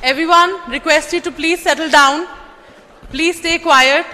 Everyone, request you to please settle down. Please stay quiet.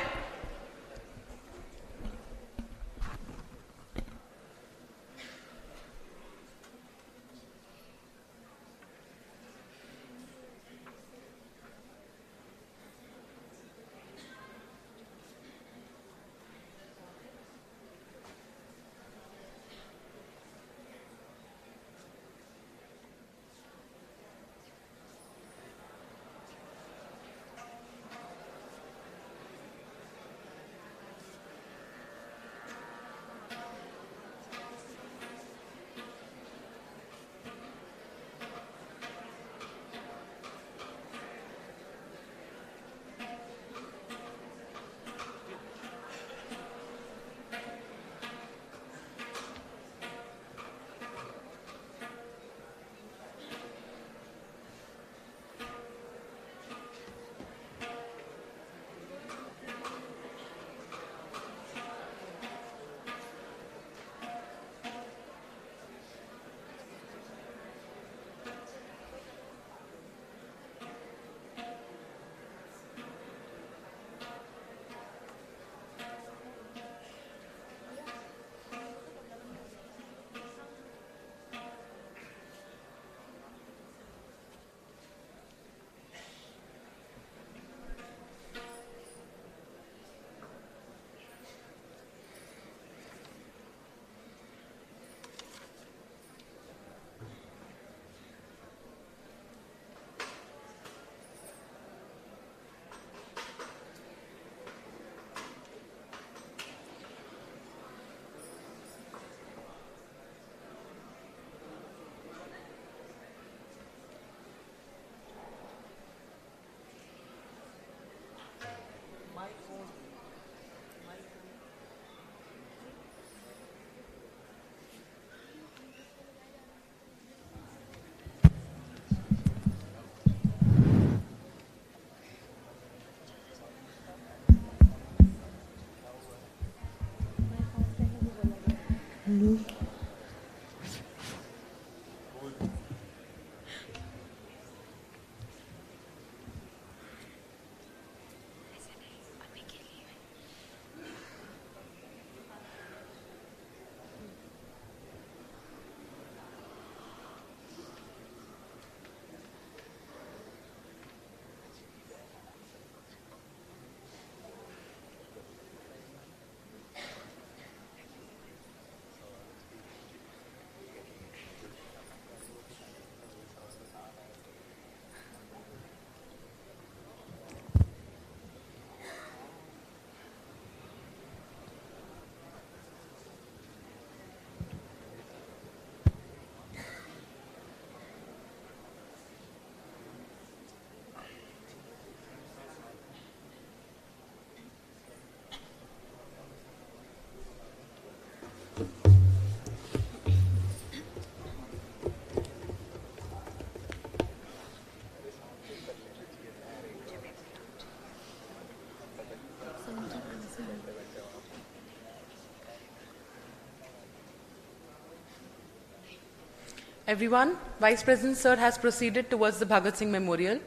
Everyone, Vice President Sir has proceeded towards the Bhagat Singh Memorial.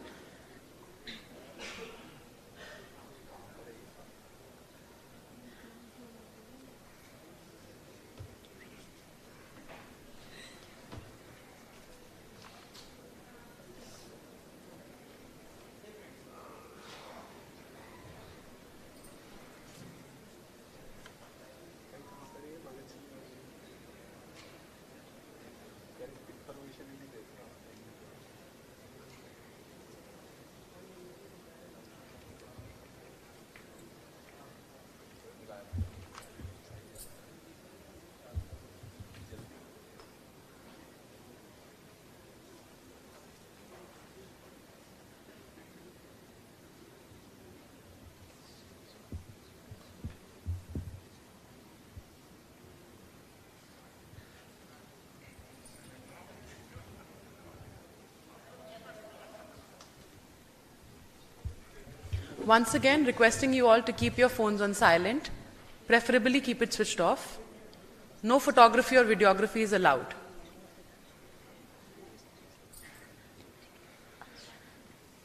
Once again, requesting you all to keep your phones on silent, preferably keep it switched off. No photography or videography is allowed.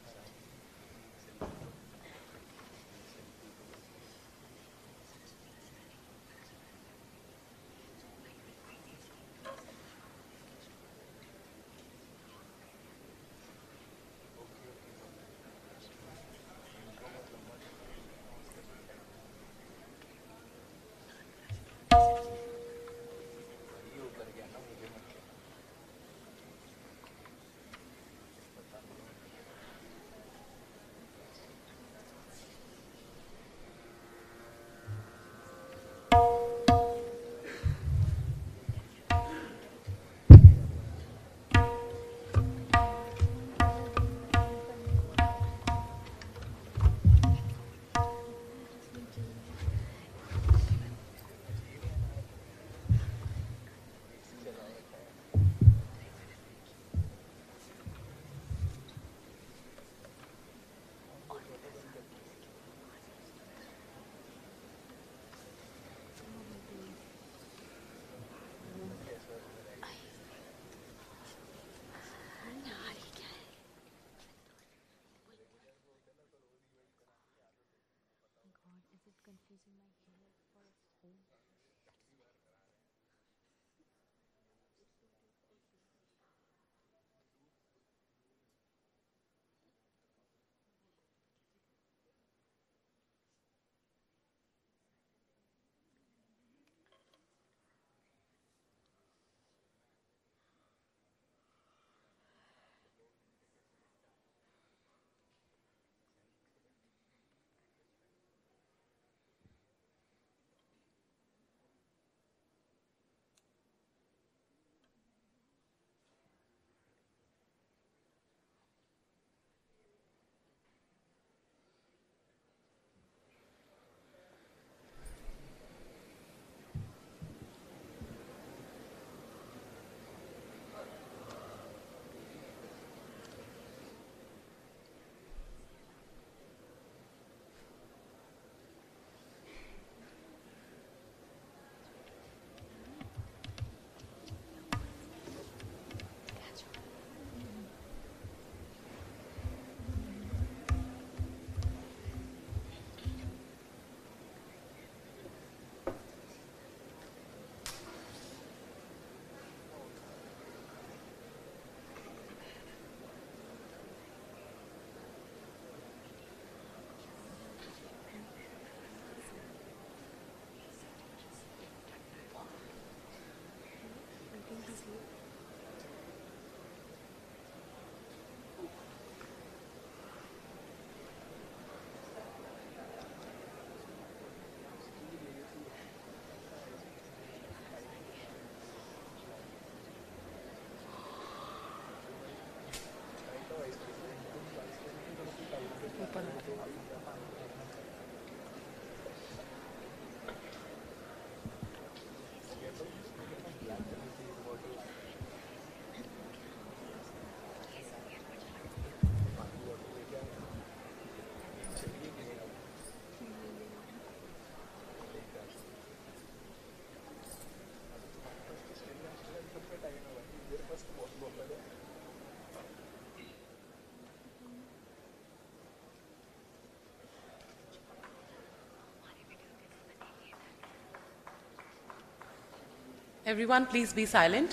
Everyone, please be silent.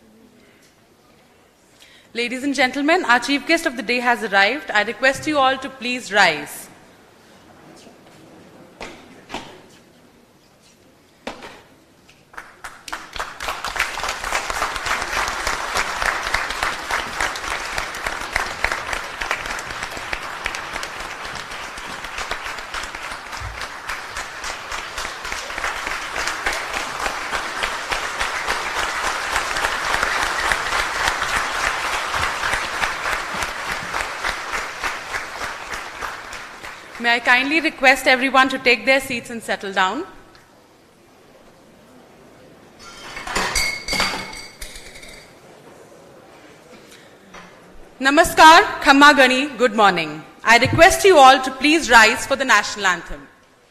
Ladies and gentlemen, our chief guest of the day has arrived. I request you all to please rise. May I kindly request everyone to take their seats and settle down. Namaskar, Khamma Gani, good morning. I request you all to please rise for the national anthem.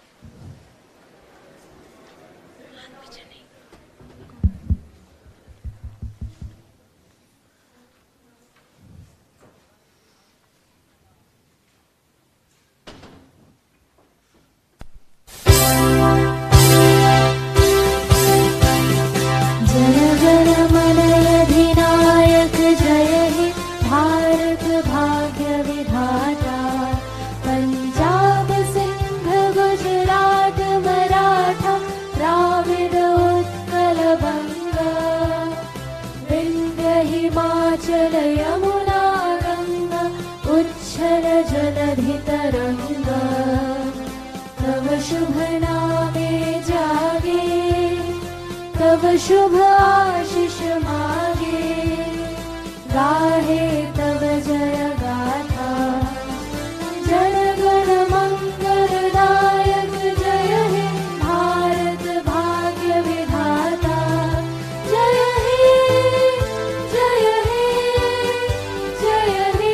शुभ आशीष मागे गाहे तव जय गाथा जन गण मंगलदायक जय हे भारत भाग्य विधाता जय हे जय हे जय हे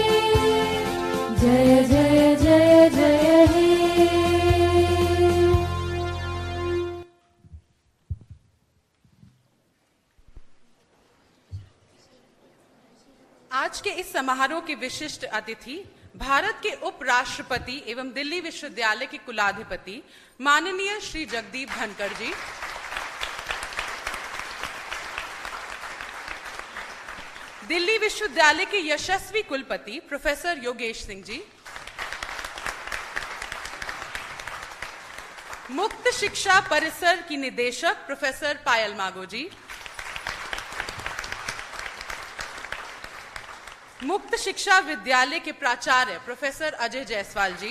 जय जय जय जय हे। आज के इस समारोह के विशिष्ट अतिथि भारत के उपराष्ट्रपति एवं दिल्ली विश्वविद्यालय के कुलाधिपति माननीय श्री जगदीप धनखड़ जी, दिल्ली विश्वविद्यालय के यशस्वी कुलपति प्रोफेसर योगेश सिंह जी, मुक्त शिक्षा परिसर की निदेशक प्रोफेसर पायल मागो जी, मुक्त शिक्षा विद्यालय के प्राचार्य प्रोफेसर अजय जायसवाल जी,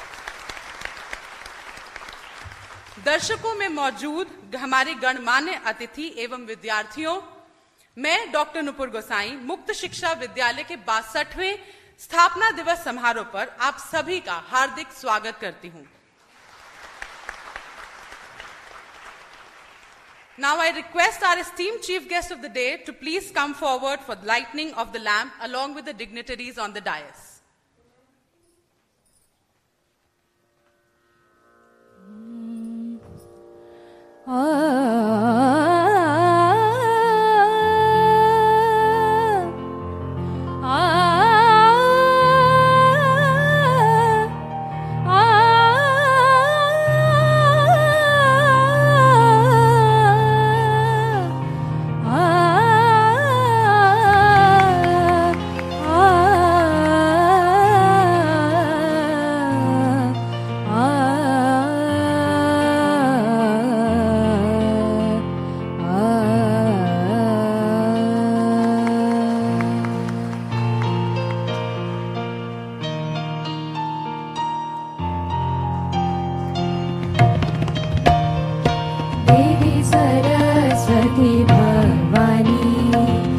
दर्शकों में मौजूद हमारे गणमान्य अतिथि एवं विद्यार्थियों, मैं डॉक्टर नुपुर गोसाई मुक्त शिक्षा विद्यालय के 62वें स्थापना दिवस समारोह पर आप सभी का हार्दिक स्वागत करती हूं। Now I request our esteemed chief guest of the day to please come forward for the lighting of the lamp along with the dignitaries on the dais.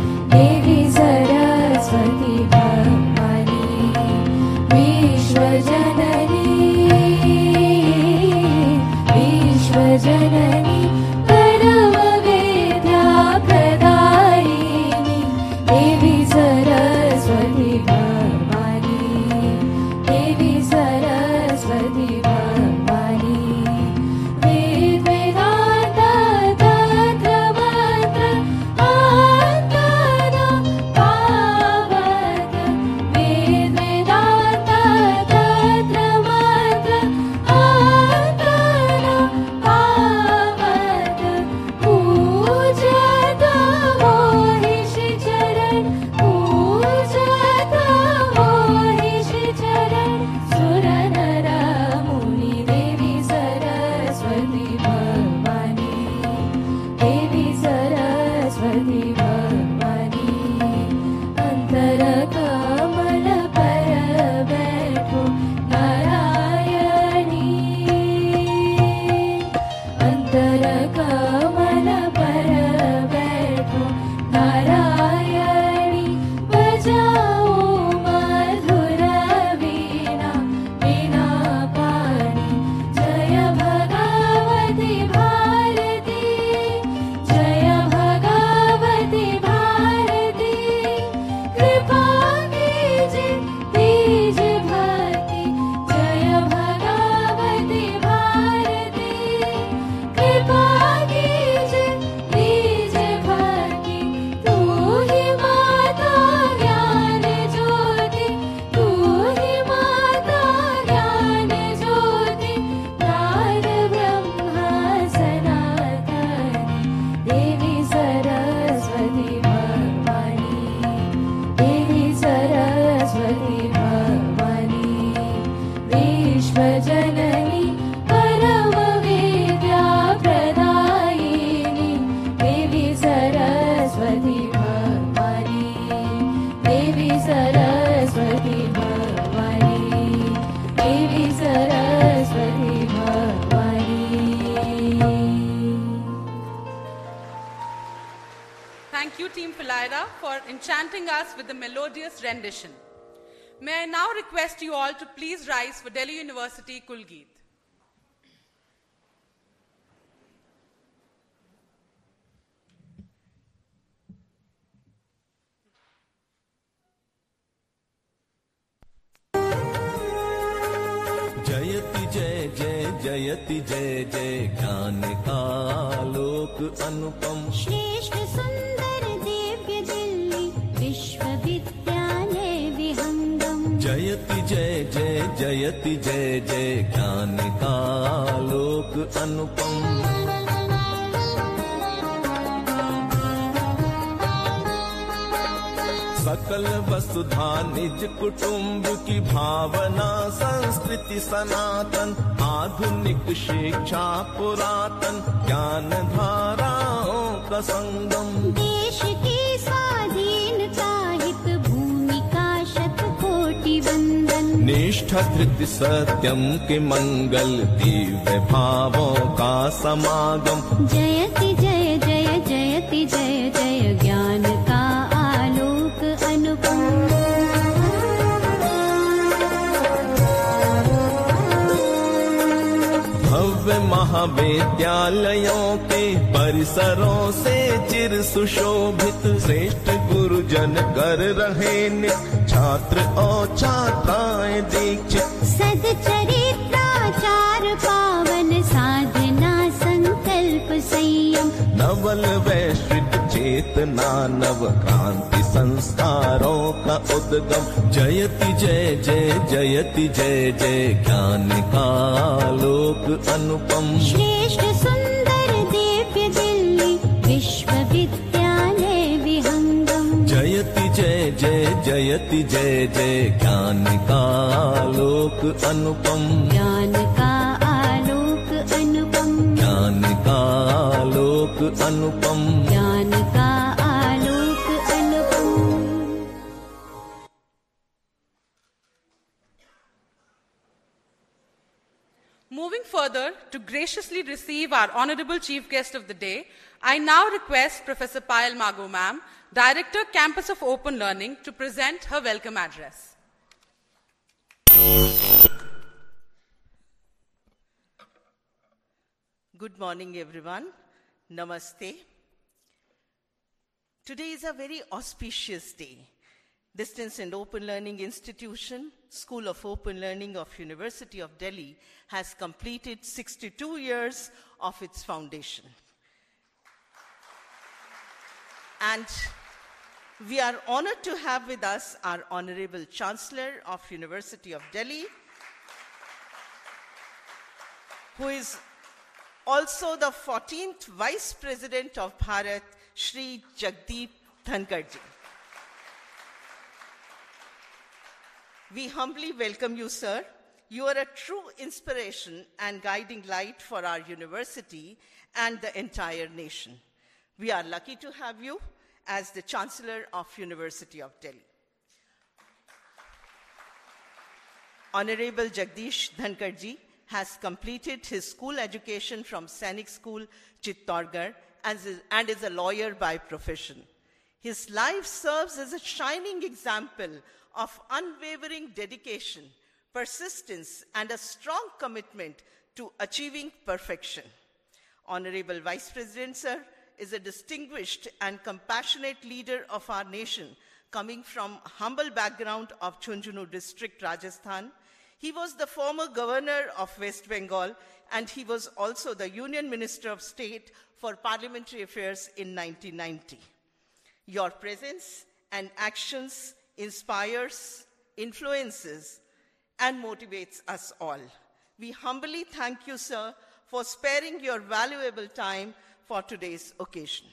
विश्व सरस्वती भवानी, देवी Saraswati Bhavani. Thank you, Team Philaira, for enchanting us with the melodious rendition. May I now request you all to please rise for Delhi University Kulgeet. जयति जय जय जयति जय जय ज्ञान का लोक अनुपम. श्रेष्ठ सुंदर दिव्य दिल्ली विश्वविद्यालय विहंगम. जयति जय जय जयति जय जय ज्ञान का लोक अनुपम. सकल वसुधा निज कुटुंब की भावना, संस्कृति सनातन, आधुनिक शिक्षा पुरातन, ज्ञान धाराओं का संगम. देश की स्वाधीनता हित भूमिका शतकोटि वंदन. निष्ठा धृति सत्यम के मंगल, दिव्य भावों का समागम. जयति जय जय जयति जय जय ज्ञान का आलोक अनुपम. भव्य महाविद्यालयों के परिसरों से चिर सुशोभित, श्रेष्ठ गुरुजन कर रहे नित, छात्र और छात्राएं दीक्षित. सदचरित्राचार पावन साधना संकल्प संयम. नवल वैश्विक चेतना नव क्रांति संस्कारों का उद्गम. जयति जय जय जयति जय जय ज्ञान का लोक अनुपम. श्रेष्ठ सुंदर दिव्य दिल्ली विश्वविद्यालय विहंगम. जयति जय जय जयति जय जय ज्ञान का लोक अनुपम. ज्ञान का आलोक अनुपम. ज्ञान का लोक अनुपम. ज्ञान का आलोक अनुपम. Moving further to graciously receive our honorable chief guest of the day, I now request Professor Payal Mago ma'am, Director, Campus of Open Learning, to present her welcome address. Good morning, everyone. Namaste. Today is a very auspicious day. Distance and Open Learning Institution, School of Open Learning of University of Delhi, has completed 62 years of its foundation. And we are honored to have with us our Honorable Chancellor of University of Delhi, who is also the 14th Vice President of Bharat, Shri Jagdeep Dhankarji. We humbly welcome you, sir. You are a true inspiration and guiding light for our university and the entire nation. We are lucky to have you as the Chancellor of University of Delhi. Honorable Jagdish Dhankarji has completed his school education from Sainik School, Chittorgarh, and is a lawyer by profession. His life serves as a shining example of unwavering dedication, persistence, and a strong commitment to achieving perfection. Honorable Vice President, sir, is a distinguished and compassionate leader of our nation, coming from humble background of Jhunjhunu district, Rajasthan. He was the former governor of West Bengal, and he was also the Union Minister of State for Parliamentary Affairs in 1990. Your presence and actions inspires, influences, and motivates us all. We humbly thank you, sir, for sparing your valuable time for today's occasion.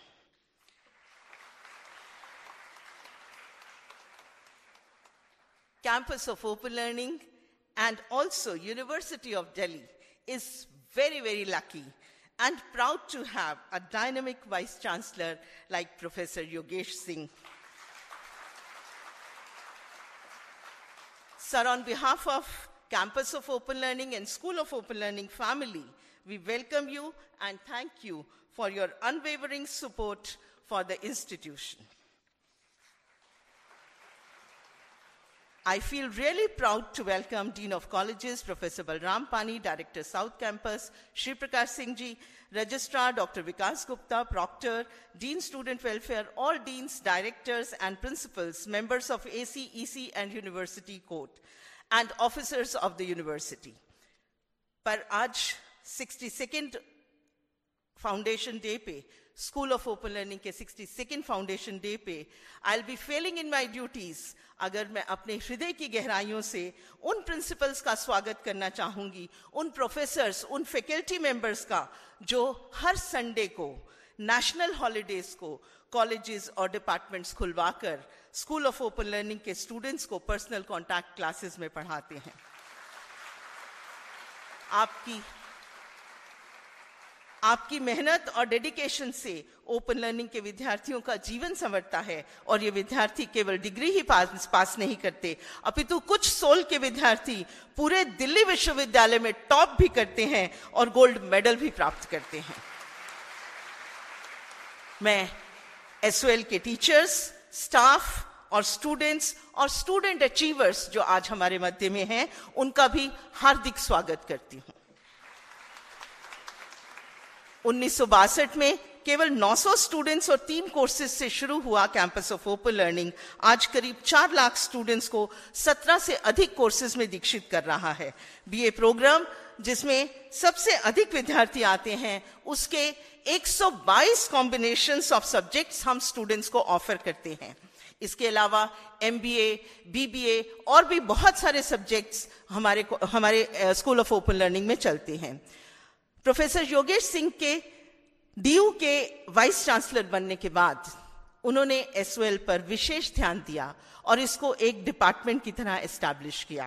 Campus of Open Learning and also University of Delhi is very, very lucky and proud to have a dynamic Vice Chancellor like Professor Yogesh Singh. Sir, on behalf of Campus of Open Learning and School of Open Learning family, we welcome you and thank you for your unwavering support for the institution. I feel really proud to welcome Dean of Colleges, Professor Balram Pani, Director South Campus, Shri Prakash Singh Ji, Registrar Dr. Vikas Gupta, Proctor, Dean Student Welfare, all deans, directors and principals, members of AC, EC and University Court, and officers of the university. पर आज 62nd Foundation Day पे, School of Open Learning के 62nd Foundation Day पे, I'll be failing in my duties अगर मैं अपने हृदय की गहराइयों से उन प्रिंसिपल्स का स्वागत करना चाहूंगी, उन प्रोफेसर्स, उन फैकल्टी मेंबर्स का जो हर संडे को, नेशनल हॉलिडेज को कॉलेजेस और डिपार्टमेंट्स खुलवाकर स्कूल ऑफ ओपन लर्निंग के स्टूडेंट्स को पर्सनल कॉन्टैक्ट क्लासेस में पढ़ाते हैं। आपकी मेहनत और डेडिकेशन से ओपन लर्निंग के विद्यार्थियों का जीवन संवरता है और ये विद्यार्थी केवल डिग्री ही पास नहीं करते, अपितु कुछ सोल के विद्यार्थी पूरे दिल्ली विश्वविद्यालय में टॉप भी करते हैं और गोल्ड मेडल भी प्राप्त करते हैं। मैं एसओएल के टीचर्स, स्टाफ और स्टूडेंट्स और स्टूडेंट अचीवर्स जो आज हमारे मध्य में हैं, उनका भी हार्दिक स्वागत करती हूं। 1962 में केवल 900 स्टूडेंट्स और 3 कोर्सेज से शुरू हुआ कैंपस ऑफ ओपन लर्निंग आज करीब 4 लाख स्टूडेंट्स को 17 से अधिक कोर्सेज में दीक्षित कर रहा है। बीए प्रोग्राम जिसमें सबसे अधिक विद्यार्थी आते हैं, उसके 122 कॉम्बिनेशंस ऑफ सब्जेक्ट्स हम स्टूडेंट्स को ऑफर करते हैं। इसके अलावा एमबीए, बीबीए और भी बहुत सारे सब्जेक्ट्स हमारे स्कूल ऑफ ओपन लर्निंग में चलते हैं। प्रोफेसर योगेश सिंह के डीयू के वाइस चांसलर बनने के बाद उन्होंने एसओएल पर विशेष ध्यान दिया और इसको एक डिपार्टमेंट की तरह एस्टैब्लिश किया।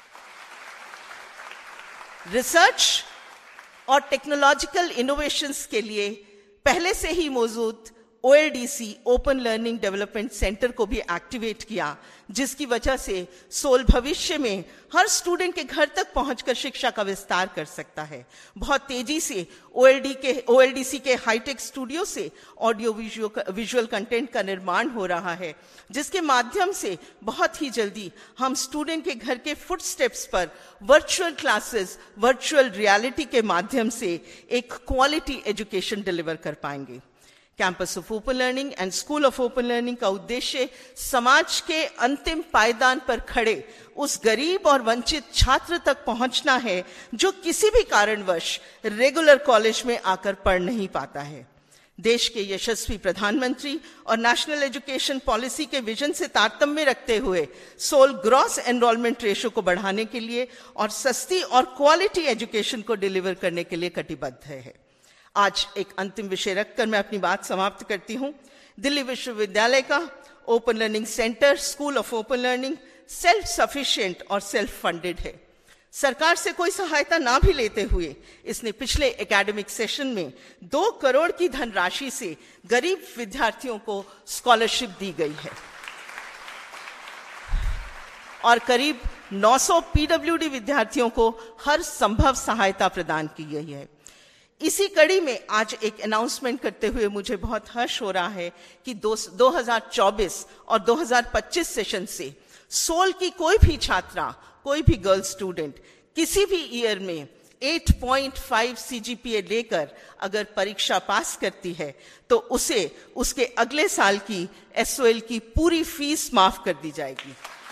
रिसर्च और टेक्नोलॉजिकल इनोवेशंस के लिए पहले से ही मौजूद OLDC open learning development centre को भी एक्टिवेट किया, जिसकी वजह से सोल भविष्य में हर स्टूडेंट के घर तक पहुंचकर शिक्षा का विस्तार कर सकता है। बहुत तेजी से OLDC के हाईटेक स्टूडियो से ऑडियो विजुअल कंटेंट का निर्माण हो रहा है, जिसके माध्यम से बहुत ही जल्दी हम स्टूडेंट के घर के फुटस्टेप्स पर वर्चुअल क्लासेस, वर्चुअल रियलिटी के माध्यम से एक क्वालिटी एजुकेशन डिलीवर कर पाएंगे। Campus of open learning and school of open learning का उद्देश्य समाज के अंतिम पायदान पर खड़े उस गरीब और वंचित छात्र तक पहुंचना है जो किसी भी कारणवश रेगुलर कॉलेज में आकर पढ़ नहीं पाता है। देश के यशस्वी प्रधानमंत्री और नेशनल एजुकेशन पॉलिसी के विजन से तारतम्य रखते हुए सोल ग्रॉस एनरोलमेंट रेशो को बढ़ाने के लिए और सस्ती और क्वालिटी एजुकेशन को डिलीवर करने के लिए कटिबद्ध है। आज एक अंतिम विषय रखकर मैं अपनी बात समाप्त करती हूं। दिल्ली विश्वविद्यालय का open learning centre school of open learning self sufficient और सेल्फ फंडेड है। सरकार से कोई सहायता ना भी लेते हुए इसने पिछले एकेडमिक सेशन में 2 करोड़ की धनराशि से गरीब विद्यार्थियों को स्कॉलरशिप दी गई है और करीब 900 पीडब्ल्यूडी विद्यार्थियों को हर संभव सहायता प्रदान की गई है। इसी कड़ी में आज एक अनाउंसमेंट करते हुए मुझे बहुत हर्ष हो रहा है कि 2024 और 2025 सेशन से सोल की कोई भी छात्रा, कोई भी गर्ल स्टूडेंट किसी भी ईयर में 8.5 सीजीपीए लेकर अगर परीक्षा पास करती है तो उसे उसके अगले साल की एसओएल की पूरी फीस माफ कर दी जाएगी।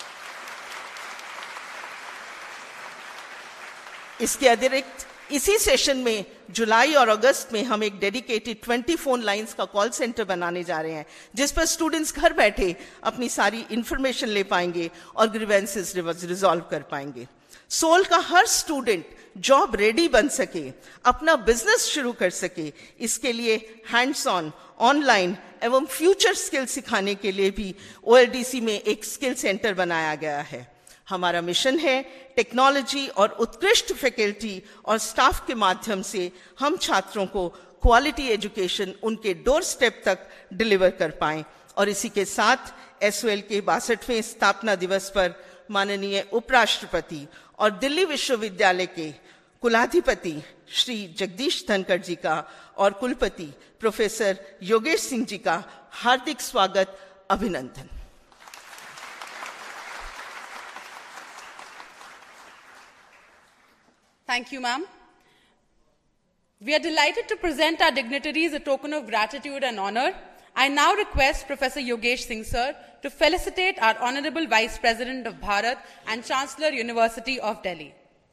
इसके अतिरिक्त इसी सेशन में जुलाई और अगस्त में हम एक डेडिकेटेड 20 फोन लाइंस का कॉल सेंटर बनाने जा रहे हैं, जिस पर स्टूडेंट्स घर बैठे अपनी सारी इंफॉर्मेशन ले पाएंगे और ग्रीवेंसेस रिजॉल्व कर पाएंगे। सोल का हर स्टूडेंट जॉब रेडी बन सके, अपना बिजनेस शुरू कर सके, इसके लिए हैंड्स ऑन, ऑनलाइन एवं फ्यूचर स्किल सिखाने के लिए भी OLDC में एक स्किल सेंटर बनाया गया है। हमारा मिशन है टेक्नोलॉजी और उत्कृष्ट फैकल्टी और स्टाफ के माध्यम से हम छात्रों को क्वालिटी एजुकेशन उनके डोर स्टेप तक डिलीवर कर पाएं और इसी के साथ SOL के 62वें स्थापना दिवस पर माननीय उपराष्ट्रपति और दिल्ली विश्वविद्यालय के कुलाधिपति श्री जगदीश धनखड़ जी का और कुलपति प्रोफेसर योगेश सिंह जी का हार्दिक स्वागत, अभिनंदन। Thank you, ma'am. We are delighted to present our dignitaries a token of gratitude and honor. I now request Professor Yogesh Singh sir to felicitate our Honorable Vice President of Bharat and Chancellor, University of Delhi.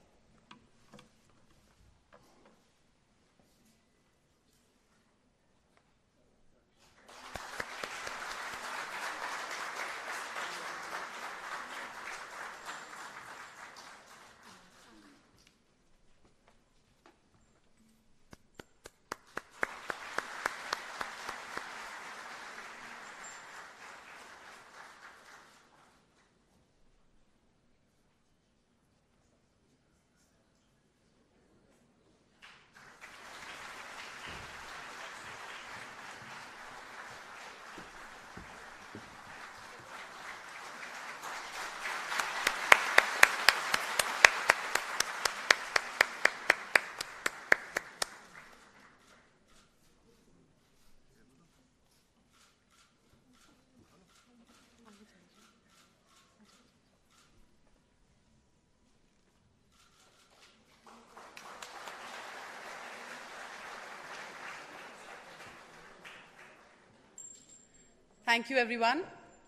Thank you, everyone.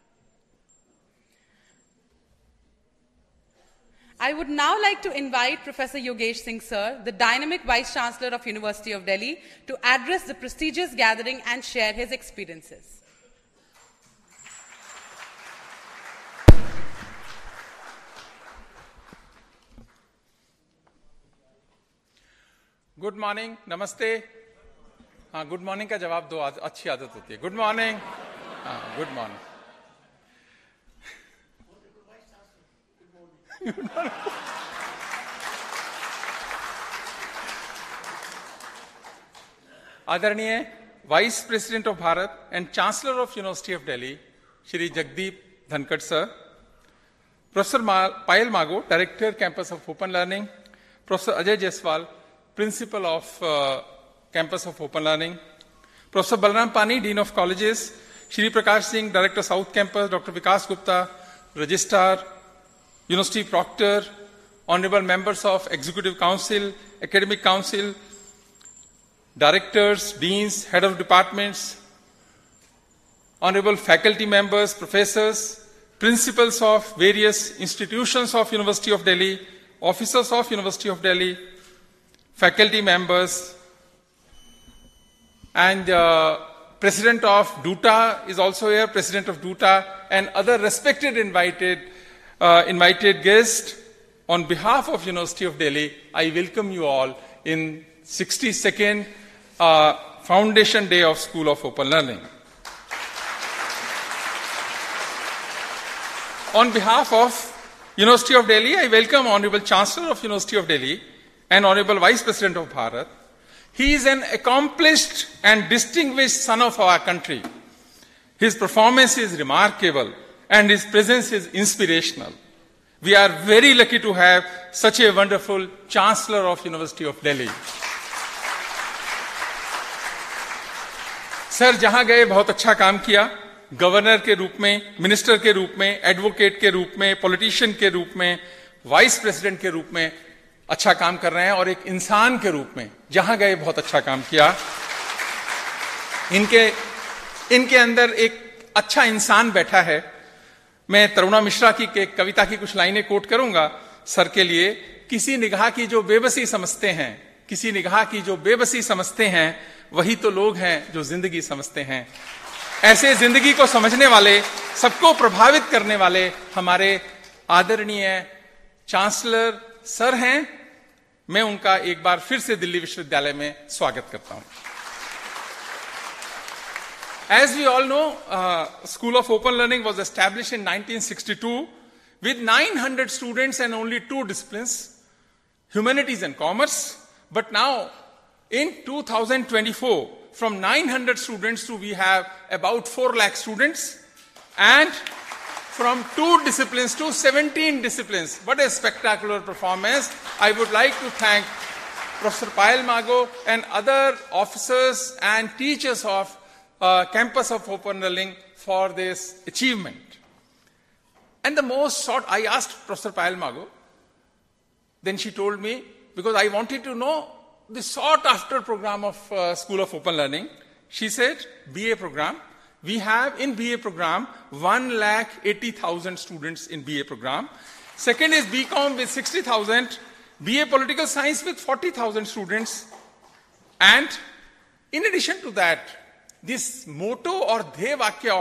I would now like to invite Professor Yogesh Singh sir, the dynamic Vice Chancellor of University of Delhi, to address the prestigious gathering and share his experiences. Good morning, नमस्ते। हाँ, good morning का जवाब दो, अच्छी आदत होती है। Good morning. हाँ, गुड मॉर्निंग। आदरणीय vice president of Bharat and chancellor of university of Delhi Shri Jagdeep Dhankhar sir, professor Payal Mago, director campus of open learning, professor Ajay Jaiswal, principal of campus of open learning, professor Balram Pani, dean of colleges, Shri Prakash Singh, director south campus, doctor Vikas Gupta, registrar, university proctor, honourable members of executive council, academic council, directors, deans, head of departments, honorable faculty members, professors, principals of various institutions of University of Delhi, officers of University of Delhi, faculty members, and President of DUTA is also here, President of DUTA, and other respected invited guests. On behalf of University of Delhi, I welcome you all in 62nd Foundation Day of School of Open Learning. On behalf of University of Delhi, I welcome Honorable Chancellor of University of Delhi and Honorable Vice President of Bharat. He is an accomplished and distinguished son of our country. His performance is remarkable and his presence is inspirational. We are very lucky to have such a wonderful Chancellor of University of Delhi. Sir जहां गए बहुत अच्छा काम किया, governor के रूप में, minister के रूप में, एडवोकेट के रूप में, पॉलिटिशियन के रूप में, वाइस प्रेसिडेंट के रूप में अच्छा काम कर रहे हैं, और एक इंसान के रूप में जहां गए बहुत अच्छा काम किया। इनके अंदर एक अच्छा इंसान बैठा है। मैं तरुणा मिश्रा की कविता की कुछ लाइनें कोट करूंगा सर के लिए। किसी निगाह की जो बेबसी समझते हैं, किसी निगाह की जो बेबसी समझते हैं, वही तो लोग हैं जो जिंदगी समझते हैं। ऐसे जिंदगी को समझने वाले, सबको प्रभावित करने वाले हमारे आदरणीय चांसलर सर हैं। मैं उनका एक बार फिर से दिल्ली विश्वविद्यालय में स्वागत करता हूं। As we all know, School of Open Learning was established in 1962 with 900 students and only 2 disciplines, humanities and commerce. But now, in 2024, from 900 students to we have about 4 lakh students, and from 2 disciplines to 17 disciplines. What a spectacular performance. I would like to thank Professor Payal Mago and other officers and teachers of Campus of Open Learning for this achievement. And the most sought, I asked Professor Payal Mago, then she told me, because I wanted to know the sought after program of School of Open Learning, she said, BA program. We have in BA program 1,80,000 students in BA program. Second is BCom with 60,000, BA Political Science with 40,000 students. And in addition to that, this motto or Dhey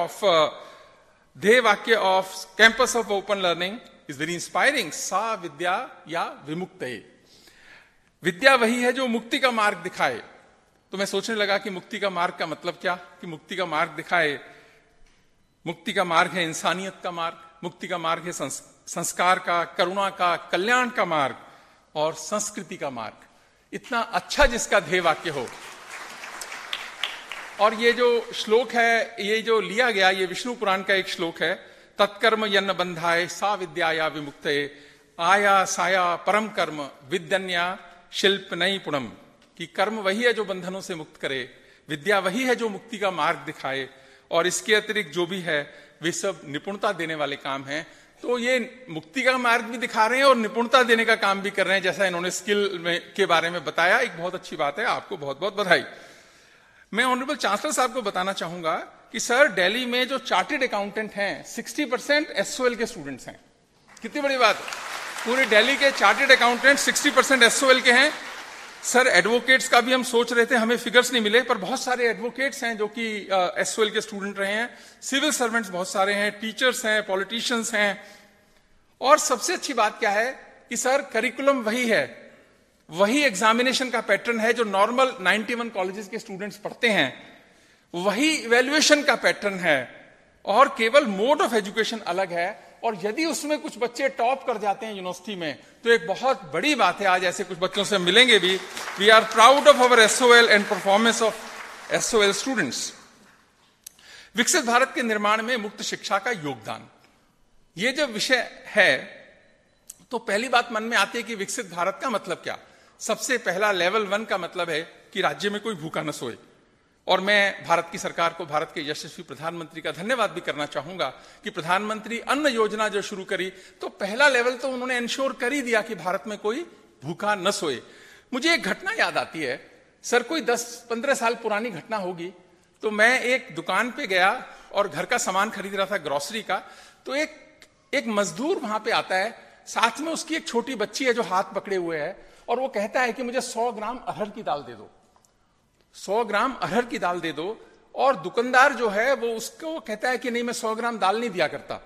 Vakya of Campus of Open Learning is very inspiring. Sa Vidya Ya Vimuktaye. विद्या वही है जो मुक्ति का मार्ग दिखाए. तो मैं सोचने लगा कि मुक्ति का मार्ग का मतलब क्या, कि मुक्ति का मार्ग दिखाए. मुक्ति का मार्ग है इंसानियत का मार्ग, मुक्ति का मार्ग है संस्कार का, करुणा का, कल्याण का मार्ग और संस्कृति का मार्ग. इतना अच्छा जिसका ध्येय वाक्य हो. और ये जो श्लोक है, ये जो लिया गया, ये विष्णु पुराण का एक श्लोक है. तत्कर्म यन्न बंधाय सा विद्याया विमुक्तये आया साया परम कर्म विद्यन्या शिल्प नई पुणम. कि कर्म वही है जो बंधनों से मुक्त करे, विद्या वही है जो मुक्ति का मार्ग दिखाए, और इसके अतिरिक्त जो भी है वे सब निपुणता देने वाले काम हैं. तो ये मुक्ति का मार्ग भी दिखा रहे हैं और निपुणता देने का काम भी कर रहे हैं, जैसा इन्होंने स्किल के बारे में बताया. एक बहुत अच्छी बात है, आपको बहुत बहुत बधाई. मैं ऑनरेबल चांसलर साहब को बताना चाहूंगा कि सर, दिल्ली में जो चार्टेड अकाउंटेंट हैं 60% एसओएल के स्टूडेंट्स हैं. कितनी बड़ी बात है. पूरे दिल्ली के चार्टेड अकाउंटेंट 60% एसओएल के हैं. सर, एडवोकेट्स का भी हम सोच रहे थे, हमें फिगर्स नहीं मिले, पर बहुत सारे एडवोकेट्स हैं जो कि एसओएल के स्टूडेंट रहे हैं. सिविल सर्वेंट्स बहुत सारे हैं, टीचर्स हैं, पॉलिटिशियंस हैं. और सबसे अच्छी बात क्या है कि सर, करिकुलम वही है, वही एग्जामिनेशन का पैटर्न है जो नॉर्मल 91 कॉलेजेस के स्टूडेंट्स पढ़ते हैं, वही इवैल्यूएशन का पैटर्न है, और केवल मोड ऑफ एजुकेशन अलग है. और यदि उसमें कुछ बच्चे टॉप कर जाते हैं यूनिवर्सिटी में, तो एक बहुत बड़ी बात है. आज ऐसे कुछ बच्चों से मिलेंगे भी. We are proud of our SOL and performance of SOL students. विकसित भारत के निर्माण में मुक्त शिक्षा का योगदान, ये जो विषय है, तो पहली बात मन में आती है कि विकसित भारत का मतलब क्या. सबसे पहला लेवल 1 का मतलब है कि राज्य में कोई भूखा न सोए. और मैं भारत की सरकार को, भारत के यशस्वी प्रधानमंत्री का धन्यवाद भी करना चाहूंगा कि प्रधानमंत्री अन्न योजना जो शुरू करी, तो पहला लेवल तो उन्होंने इंश्योर कर ही दिया कि भारत में कोई भूखा न सोए. मुझे एक घटना याद आती है सर, कोई 10-15 साल पुरानी घटना होगी. तो मैं एक दुकान पे गया और घर का सामान खरीद रहा था, ग्रोसरी का. तो एक मजदूर वहां पे आता है, साथ में उसकी एक छोटी बच्ची है जो हाथ पकड़े हुए है, और वो कहता है कि मुझे 100 ग्राम अरहर की दाल दे दो, 100 ग्राम अरहर की दाल दे दो. और दुकानदार जो है वो उसको कहता है कि नहीं, मैं 100 ग्राम दाल नहीं दिया करता,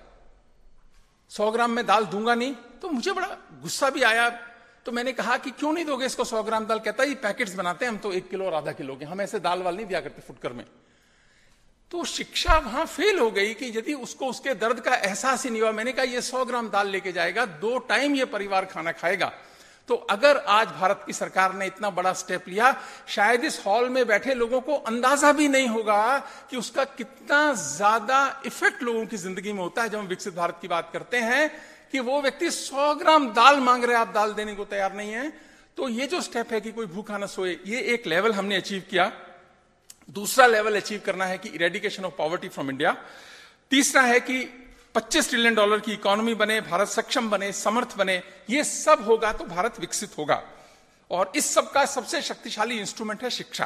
100 ग्राम में दाल दूंगा नहीं. तो मुझे बड़ा गुस्सा भी आया. तो मैंने कहा कि क्यों नहीं दोगे इसको 100 ग्राम दाल. कहता है ये पैकेट्स बनाते हैं हम, तो 1 किलो और आधा किलो के, हम ऐसे दाल वाल नहीं दिया करते फुटकर में. तो शिक्षा वहां फेल हो गई कि यदि उसको उसके दर्द का एहसास ही नहीं हुआ. मैंने कहा ये 100 ग्राम दाल लेके जाएगा, 2 टाइम ये परिवार खाना खाएगा. तो अगर आज भारत की सरकार ने इतना बड़ा स्टेप लिया, शायद इस हॉल में बैठे लोगों को अंदाजा भी नहीं होगा कि उसका कितना ज्यादा इफेक्ट लोगों की जिंदगी में होता है. जब हम विकसित भारत की बात करते हैं कि वो व्यक्ति 100 ग्राम दाल मांग रहे हैं, आप दाल देने को तैयार नहीं है. तो ये जो स्टेप है कि कोई भूखा न सोए, ये एक लेवल हमने अचीव किया. दूसरा लेवल अचीव करना है कि eradication of poverty from India. तीसरा है कि $25 ट्रिलियन की इकोनॉमी बने, भारत सक्षम बने, समर्थ बने. ये सब होगा तो भारत विकसित होगा. और इस सब का सबसे शक्तिशाली इंस्ट्रूमेंट है शिक्षा.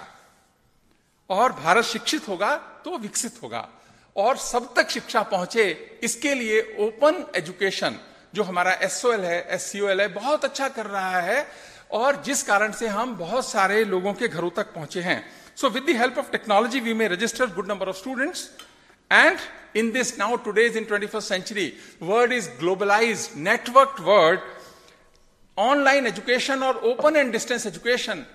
और भारत शिक्षित होगा तो विकसित होगा. और सब तक शिक्षा पहुंचे, इसके लिए ओपन एजुकेशन जो हमारा एसओएल है, एससीओएल है, बहुत अच्छा कर रहा है. और जिस कारण से हम बहुत सारे लोगों के घरों तक पहुंचे हैं. So with the help of technology, we may register good number of students. And in this now today's in 21st century, world is globalized, networked world. Online education or open and distance education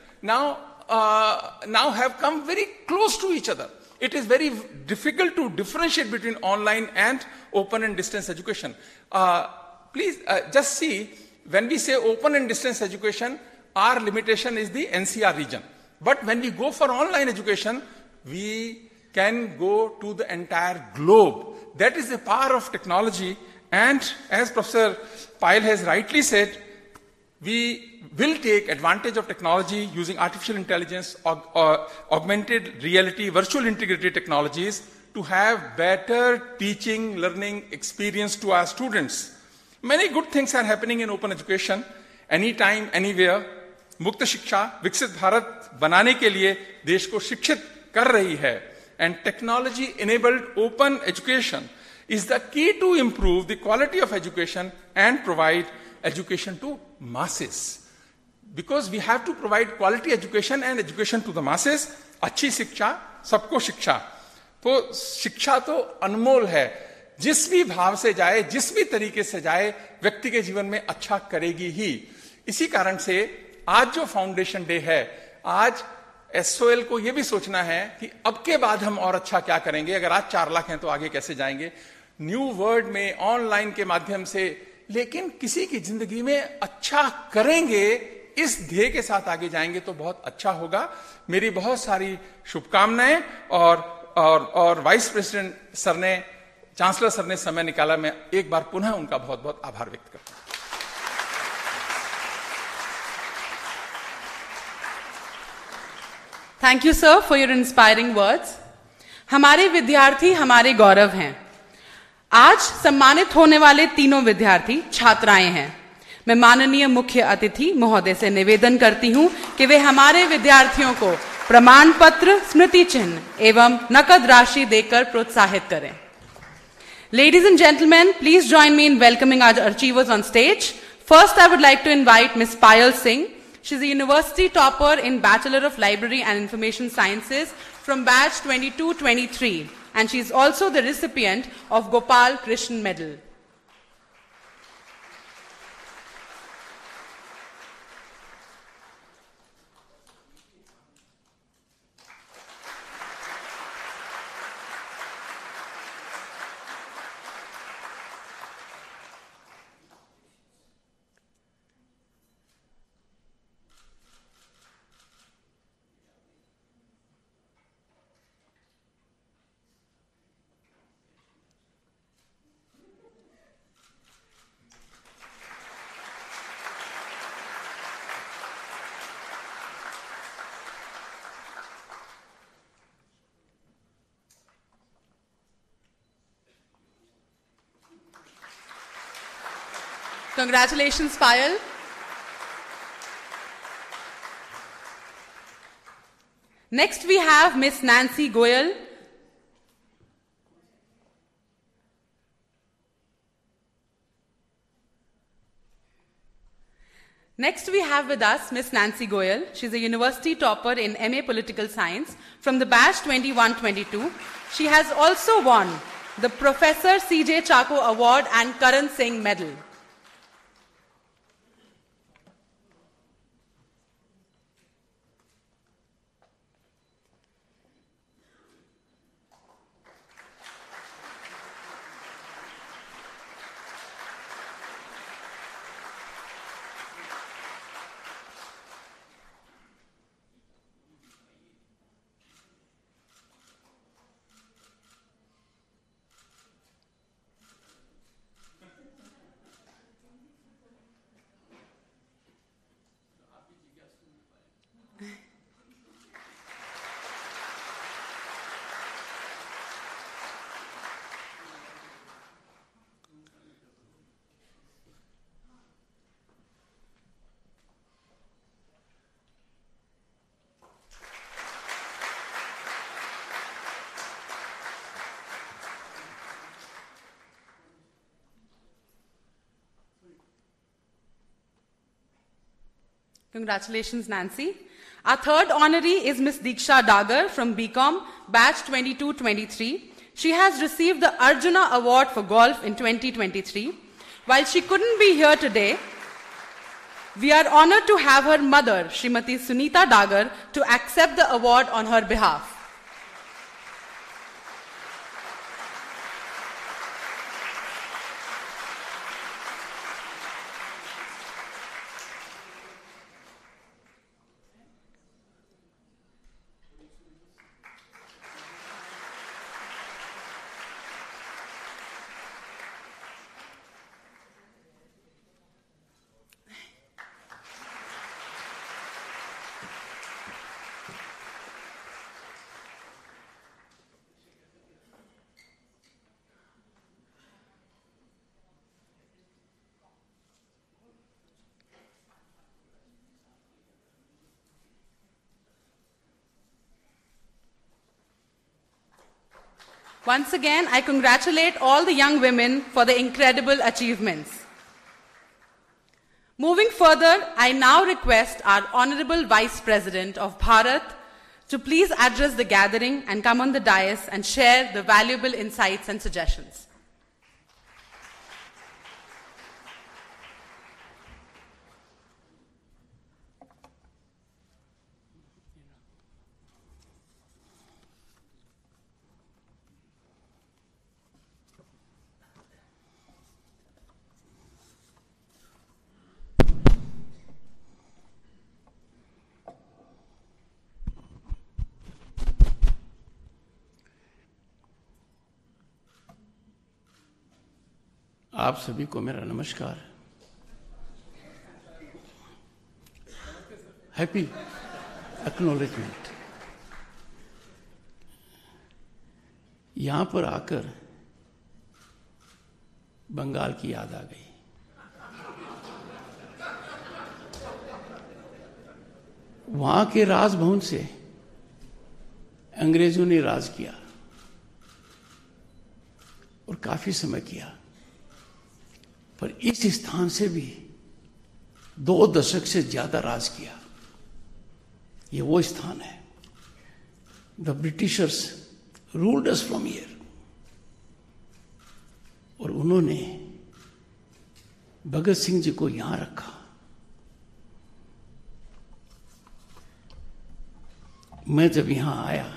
now have come very close to each other. It is very difficult to differentiate between online and open and distance education. Please just see, when we say open and distance education, our limitation is the NCR region. But when we go for online education, we can go to the entire globe. That is the power of technology. And as Professor Payal has rightly said, we will take advantage of technology using artificial intelligence, augmented reality, virtual integrated technologies to have better teaching, learning experience to our students. Many good things are happening in open education, anytime, anywhere. मुक्त शिक्षा विकसित भारत बनाने के लिए देश को शिक्षित कर रही है. And technology enabled open education is the key to improve the quality of education and provide education to masses. Because we have to provide quality education and education to the masses. अच्छी शिक्षा, सबको शिक्षा. तो शिक्षा तो अनमोल है. जिस भी भाव से जाए, जिस भी तरीके से जाए, व्यक्ति के जीवन में अच्छा करेगी ही. इसी कारण से आज जो फाउंडेशन डे है, आज एसओएल को यह भी सोचना है कि अब के बाद हम और अच्छा क्या करेंगे. अगर आज 4 लाख हैं तो आगे कैसे जाएंगे. न्यू वर्ल्ड में, ऑनलाइन के माध्यम से, लेकिन किसी की जिंदगी में अच्छा करेंगे, इस ध्येय के साथ आगे जाएंगे तो बहुत अच्छा होगा. मेरी बहुत सारी शुभकामनाएं और वाइस प्रेसिडेंट सर ने, चांसलर सर ने समय निकाला. मैं एक बार पुनः उनका बहुत बहुत आभार व्यक्त करता हूं. Thank you sir for your inspiring words. हमारे विद्यार्थी हमारे गौरव हैं. आज सम्मानित होने वाले तीनों विद्यार्थी छात्राएं हैं. मैं माननीय मुख्य अतिथि महोदय से निवेदन करती हूं कि वे हमारे विद्यार्थियों को प्रमाण पत्र, स्मृति चिन्ह एवं नकद राशि देकर प्रोत्साहित करें. Ladies and gentlemen, please join me in welcoming our achievers on stage. First, I would like to invite Ms. Payal Singh. She's a university topper in Bachelor of Library and Information Sciences from batch 22-23. And she's also the recipient of Gopal Krishnan Medal. Congratulations, Payal. Next, we have Miss Nancy Goyal. Next, we have with us Miss Nancy Goyal. She's a university topper in MA Political Science from the batch 21-22. She has also won the Professor C.J. Chako Award and Karan Singh Medal. Congratulations, Nancy. Our third honoree is Ms. Diksha Dagar from BCom, batch 22-23. She has received the Arjuna Award for Golf in 2023. While she couldn't be here today, we are honored to have her mother, Srimati Sunita Dagar, to accept the award on her behalf. Once again, I congratulate all the young women for their incredible achievements. Moving further, I now request our Honorable Vice President of Bharat to please address the gathering and come on the dais and share the valuable insights and suggestions. आप सभी को मेरा नमस्कार। Happy acknowledgement. यहां पर आकर बंगाल की याद आ गई। वहां के राजभवन से अंग्रेजों ने राज किया और काफी समय किया, पर इस स्थान से भी 2 दशक से ज्यादा राज किया। ये वो स्थान है। The Britishers ruled us from here, और उन्होंने भगत सिंह जी को यहां रखा। मैं जब यहां आया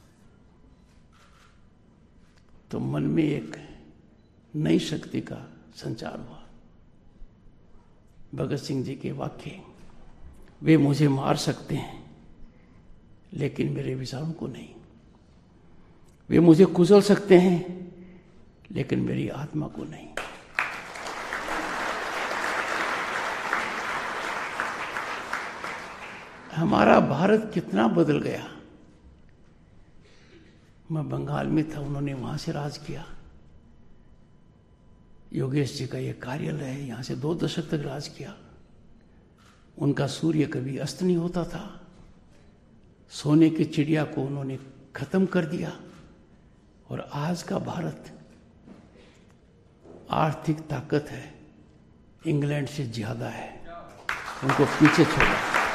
तो मन में एक नई शक्ति का संचार हुआ। भगत सिंह जी के वाक्य, वे मुझे मार सकते हैं लेकिन मेरे विचारों को नहीं। वे मुझे कुचल सकते हैं लेकिन मेरी आत्मा को नहीं। हमारा भारत कितना बदल गया। मैं बंगाल में था, उन्होंने वहां से राज किया। योगेश जी का यह कार्यालय है, यहां से 2 दशक तक राज किया। उनका सूर्य कभी अस्त नहीं होता था। सोने की चिड़िया को उन्होंने खत्म कर दिया। और आज का भारत आर्थिक ताकत है, इंग्लैंड से ज्यादा है, उनको पीछे छोड़ा।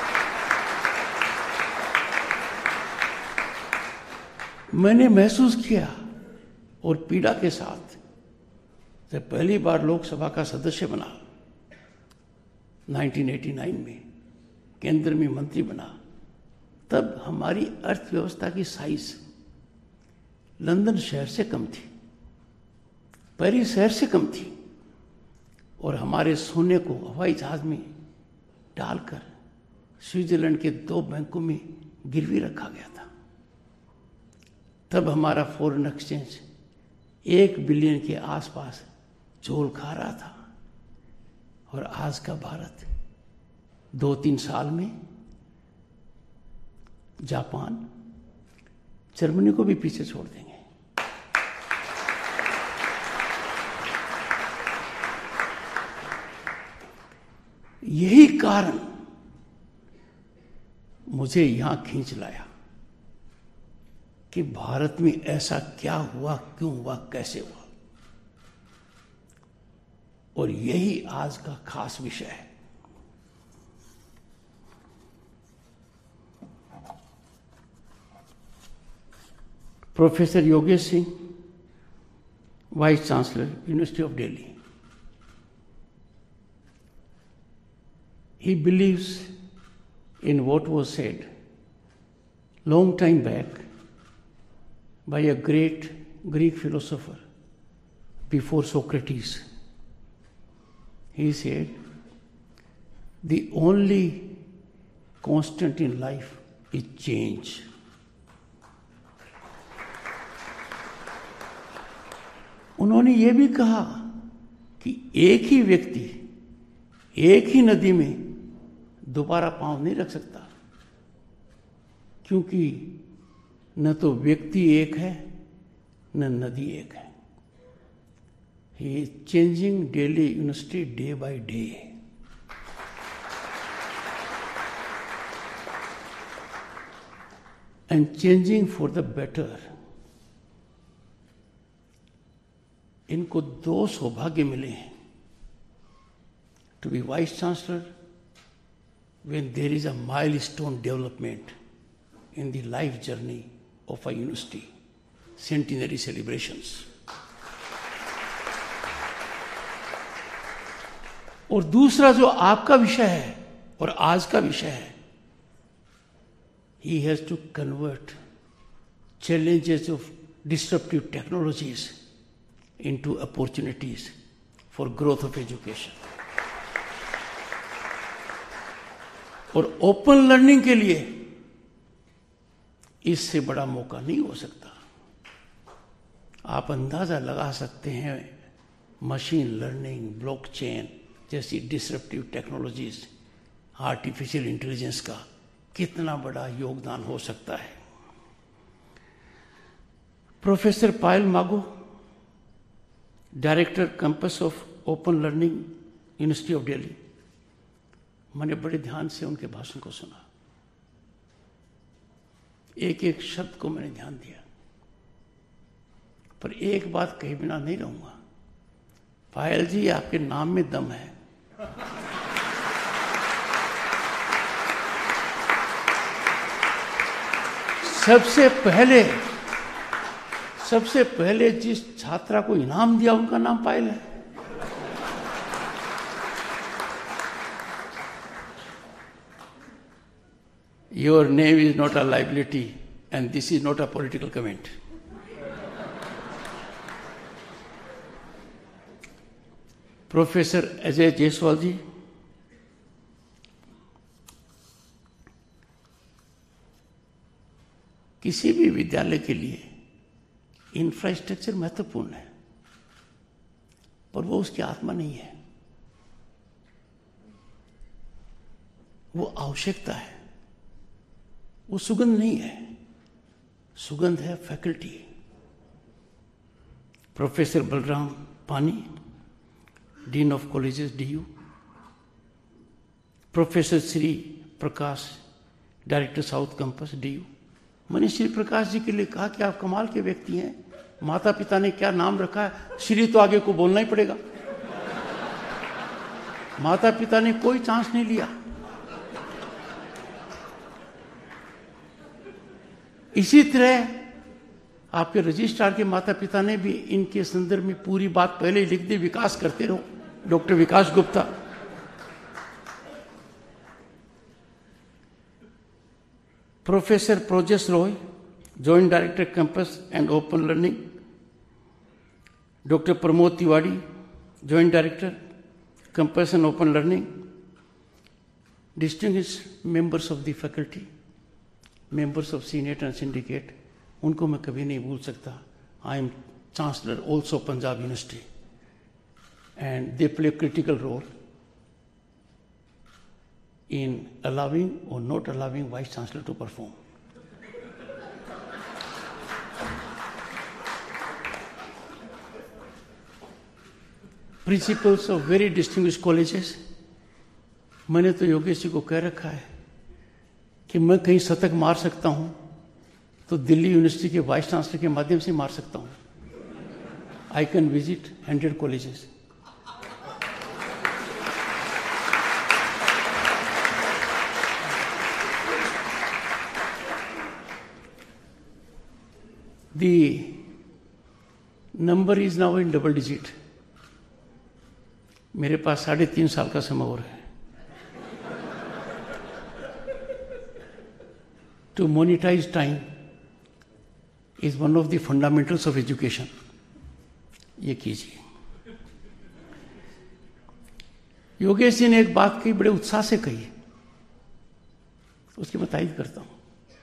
मैंने महसूस किया और पीड़ा के साथ, जब पहली बार लोकसभा का सदस्य बना 1989 में, केंद्र में मंत्री बना, तब हमारी अर्थव्यवस्था की साइज लंदन शहर से कम थी, पेरिस शहर से कम थी, और हमारे सोने को हवाई जहाज में डालकर स्विट्जरलैंड के 2 बैंकों में गिरवी रखा गया था। तब हमारा फॉरेन एक्सचेंज 1 बिलियन के आसपास झोल खा रहा था। और आज का भारत 2-3 साल में जापान, जर्मनी को भी पीछे छोड़ देंगे। यही कारण मुझे यहां खींच लाया कि भारत में ऐसा क्या हुआ, क्यों हुआ, कैसे हुआ। और यही आज का खास विषय है। Professor Yogesh Singh, vice chancellor, university of Delhi, he believes in what was said long time back by a great Greek philosopher before Socrates. He said, the only constant in life is change. उन्होंने ये भी कहा कि एक ही व्यक्ति एक ही नदी में दोबारा पांव नहीं रख सकता, क्योंकि न तो व्यक्ति एक है न नदी एक है। He is changing Delhi University day by day. And changing for the better. इनको 2 सौभाग्य मिले हैं, to be vice chancellor when there is a milestone development in the life journey of a university, centenary celebrations. और दूसरा जो आपका विषय है और आज का विषय है, he has to convert challenges of disruptive technologies into opportunities for growth of education. और ओपन लर्निंग के लिए इससे बड़ा मौका नहीं हो सकता। आप अंदाजा लगा सकते हैं मशीन लर्निंग, ब्लॉकचेन जैसी डिसरप्टिव टेक्नोलॉजीज, आर्टिफिशियल इंटेलिजेंस का कितना बड़ा योगदान हो सकता है। Professor Payal Mago, director campus of open learning, university of Delhi, मैंने बड़े ध्यान से उनके भाषण को सुना, एक एक शब्द को मैंने ध्यान दिया, पर एक बात कहे बिना नहीं रहूंगा। पायल जी, आपके नाम में दम है। सबसे पहले जिस छात्रा को इनाम दिया उनका नाम पायल है। Your name is not a liability and this is not a political comment. Professor Ajay Jaiswal ji, किसी भी विद्यालय के लिए इंफ्रास्ट्रक्चर महत्वपूर्ण है, पर वो उसकी आत्मा नहीं है, वो आवश्यकता है, वो सुगंध नहीं है। सुगंध है faculty. Professor Balram Pani, dean of colleges DU, professor Shri Prakash, director south campus DU। मैंने श्री प्रकाश जी के लिए कहा कि आप कमाल के व्यक्ति हैं, माता पिता ने क्या नाम रखा है, श्री तो आगे को बोलना ही पड़ेगा। माता पिता ने कोई चांस नहीं लिया। इसी तरह आपके रजिस्ट्रार के माता पिता ने भी इनके संदर्भ में पूरी बात पहले लिख दी, विकास करते रहो, doctor Vikas Gupta. Professor Projes Roy, joint director campus and open learning. Doctor Pramod Tiwari, joint director campus and open learning. Distinguished members of the faculty, members of senate and syndicate, उनको मैं कभी नहीं भूल सकता। I am chancellor also Punjab university and they play critical role in allowing or not allowing vice chancellor to perform. Principals of very distinguished colleges, मैंने तो योगेश जी को कह रखा है कि मैं कहीं शतक मार सकता हूं तो दिल्ली यूनिवर्सिटी के वाइस चांसलर के माध्यम से मार सकता हूं। I can visit 100 colleges. The number is now in double digit. मेरे पास 3.5 साल का समय और है। To monetize time is one of the fundamentals of education. ये कीजिए। योगेश जी ने एक बात कही, बड़े उत्साह से कही, उसकी मैं तारीफ करता हूं।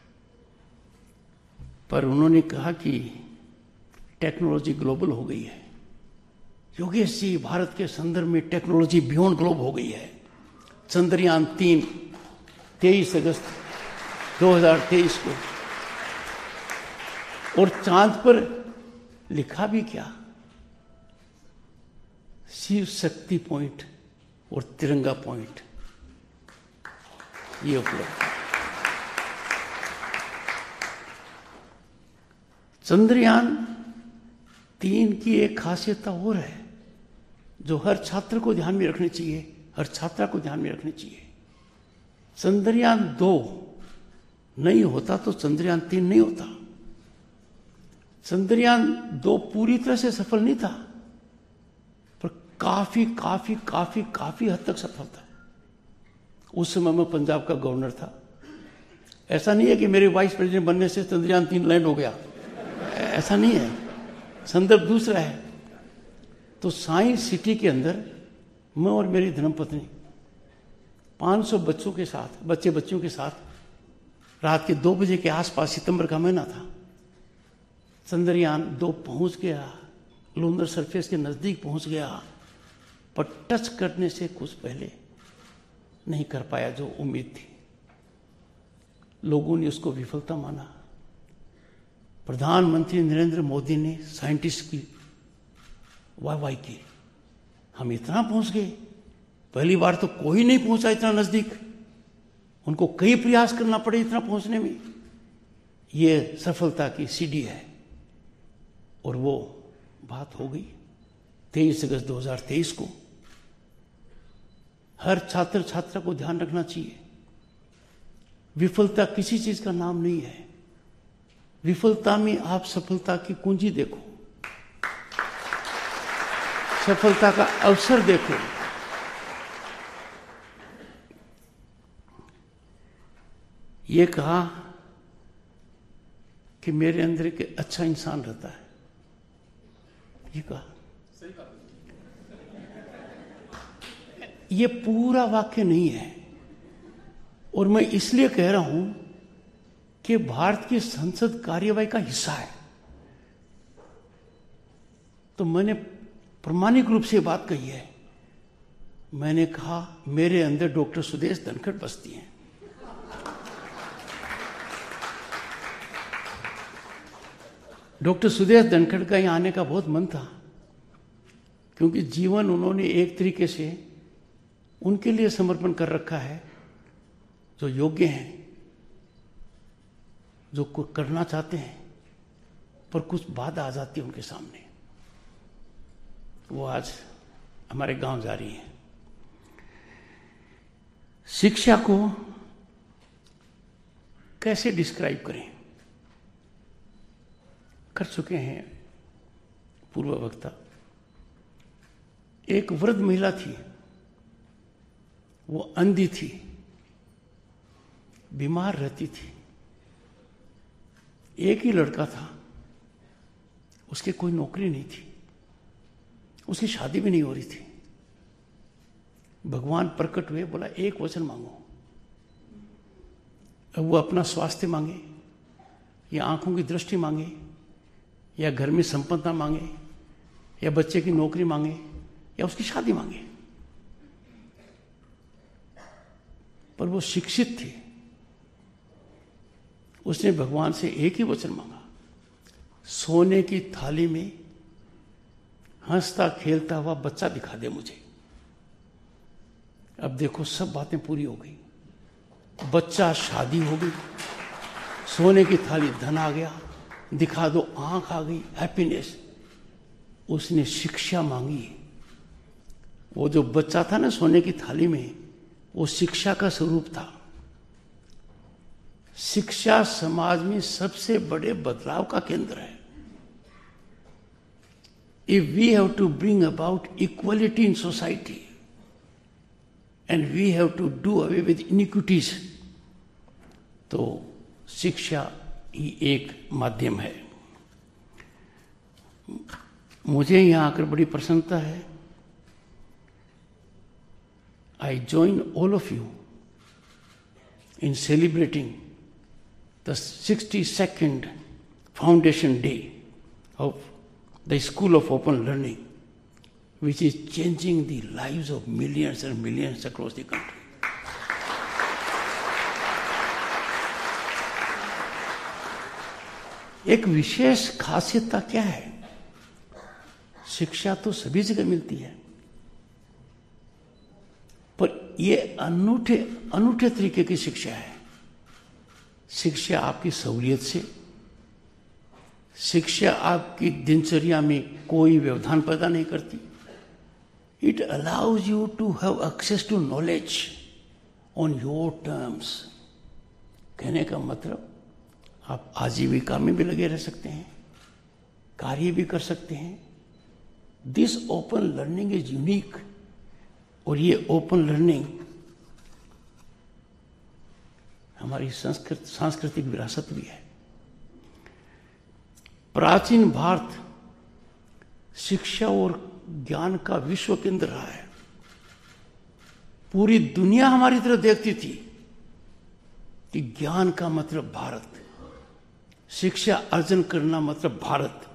पर उन्होंने कहा कि टेक्नोलॉजी ग्लोबल हो गई है। योगेश जी, भारत के संदर्भ में टेक्नोलॉजी बियॉन्ड ग्लोब हो गई है। चंद्रयान 3 23 अगस्त 2023 को, और चांद पर लिखा भी क्या, शिव शक्ति पॉइंट और तिरंगा पॉइंट, ये उपलब्ध। चंद्रयान 3 की एक खासियत और है जो हर छात्र को ध्यान में रखनी चाहिए, हर छात्रा को ध्यान में रखनी चाहिए। चंद्रयान 2 नहीं होता तो चंद्रयान 3 नहीं होता। चंद्रयान 2 पूरी तरह से सफल नहीं था, पर काफी काफी काफी काफी हद तक सफल था। उस समय मैं पंजाब का गवर्नर था। ऐसा नहीं है कि मेरे वाइस प्रेसिडेंट बनने से चंद्रयान 3 लैंड हो गया, ऐसा नहीं है, संदर्भ दूसरा है। तो साइंस सिटी के अंदर मैं और मेरी धर्मपत्नी 500 बच्चों के साथ रात के 2 बजे के आसपास, सितंबर का महीना था, चंद्रयान 2 पहुंच गया, लूनर सरफेस के नजदीक पहुंच गया, पर टच करने से कुछ पहले नहीं कर पाया जो उम्मीद थी। लोगों ने उसको विफलता माना। प्रधानमंत्री नरेंद्र मोदी ने साइंटिस्ट की वाहवाही की। हम इतना पहुंच गए, पहली बार तो कोई नहीं पहुंचा इतना नजदीक, उनको कई प्रयास करना पड़े इतना पहुंचने में। ये सफलता की सीढ़ी है। और वो बात हो गई 23 अगस्त 2023 को। हर छात्र छात्रा को ध्यान रखना चाहिए, विफलता किसी चीज का नाम नहीं है। विफलता में आप सफलता की कुंजी देखो, सफलता का अवसर देखो। ये कहा कि मेरे अंदर एक अच्छा इंसान रहता है, ये कहा। ये पूरा वाक्य नहीं है, और मैं इसलिए कह रहा हूं कि भारत की संसद कार्यवाही का हिस्सा है। तो मैंने प्रामाणिक रूप से बात कही है। मैंने कहा मेरे अंदर डॉक्टर सुदेश धनखड़ बसती हैं। डॉक्टर सुदेश धनखड़ का यहां आने का बहुत मन था, क्योंकि जीवन उन्होंने एक तरीके से उनके लिए समर्पण कर रखा है जो योग्य हैं, जो करना चाहते हैं, पर कुछ बाधा आ जाती है उनके सामने। वो आज हमारे गांव जा रही हैं। शिक्षा को कैसे डिस्क्राइब करें, कर चुके हैं पूर्व वक्ता। एक वृद्ध महिला थी, वो अंधी थी, बीमार रहती थी। एक ही लड़का था, उसकी कोई नौकरी नहीं थी, उसकी शादी भी नहीं हो रही थी। भगवान प्रकट हुए, बोला एक वचन मांगो। अब वो अपना स्वास्थ्य मांगे, या आंखों की दृष्टि मांगे, या घर में संपन्नता मांगे, या बच्चे की नौकरी मांगे, या उसकी शादी मांगे, पर वो शिक्षित थी। उसने भगवान से एक ही वचन मांगा, सोने की थाली में हंसता खेलता हुआ बच्चा दिखा दे मुझे। अब देखो सब बातें पूरी हो गई, बच्चा, शादी हो गई, सोने की थाली धन आ गया, दिखा दो आंख आ गई, हैप्पीनेस। उसने शिक्षा मांगी। वो जो बच्चा था ना सोने की थाली में, वो शिक्षा का स्वरूप था। शिक्षा समाज में सबसे बड़े बदलाव का केंद्र है। If we have to bring about equality in society and we have to do away with iniquities, तो शिक्षा ही एक माध्यम है। मुझे यहां आकर बड़ी प्रसन्नता है। I join all of you in celebrating the 62nd Foundation Day of the School of Open Learning, which is changing the lives of millions and millions across the country. एक विशेष खासियत क्या है? शिक्षा तो सभी जगह मिलती है, पर ये अनूठे तरीके की शिक्षा है। शिक्षा आपकी सहूलियत से, शिक्षा आपकी दिनचर्या में कोई व्यवधान पैदा नहीं करती. It allows you to have access to knowledge on your terms. कहने का मतलब आप आजीविका में भी लगे रह सकते हैं, कार्य भी कर सकते हैं. This open learning is unique. और ये ओपन लर्निंग हमारी सांस्कृतिक विरासत भी है. प्राचीन भारत शिक्षा और ज्ञान का विश्व केंद्र रहा है. पूरी दुनिया हमारी तरफ देखती थी कि ज्ञान का मतलब भारत, शिक्षा अर्जन करना मतलब भारत.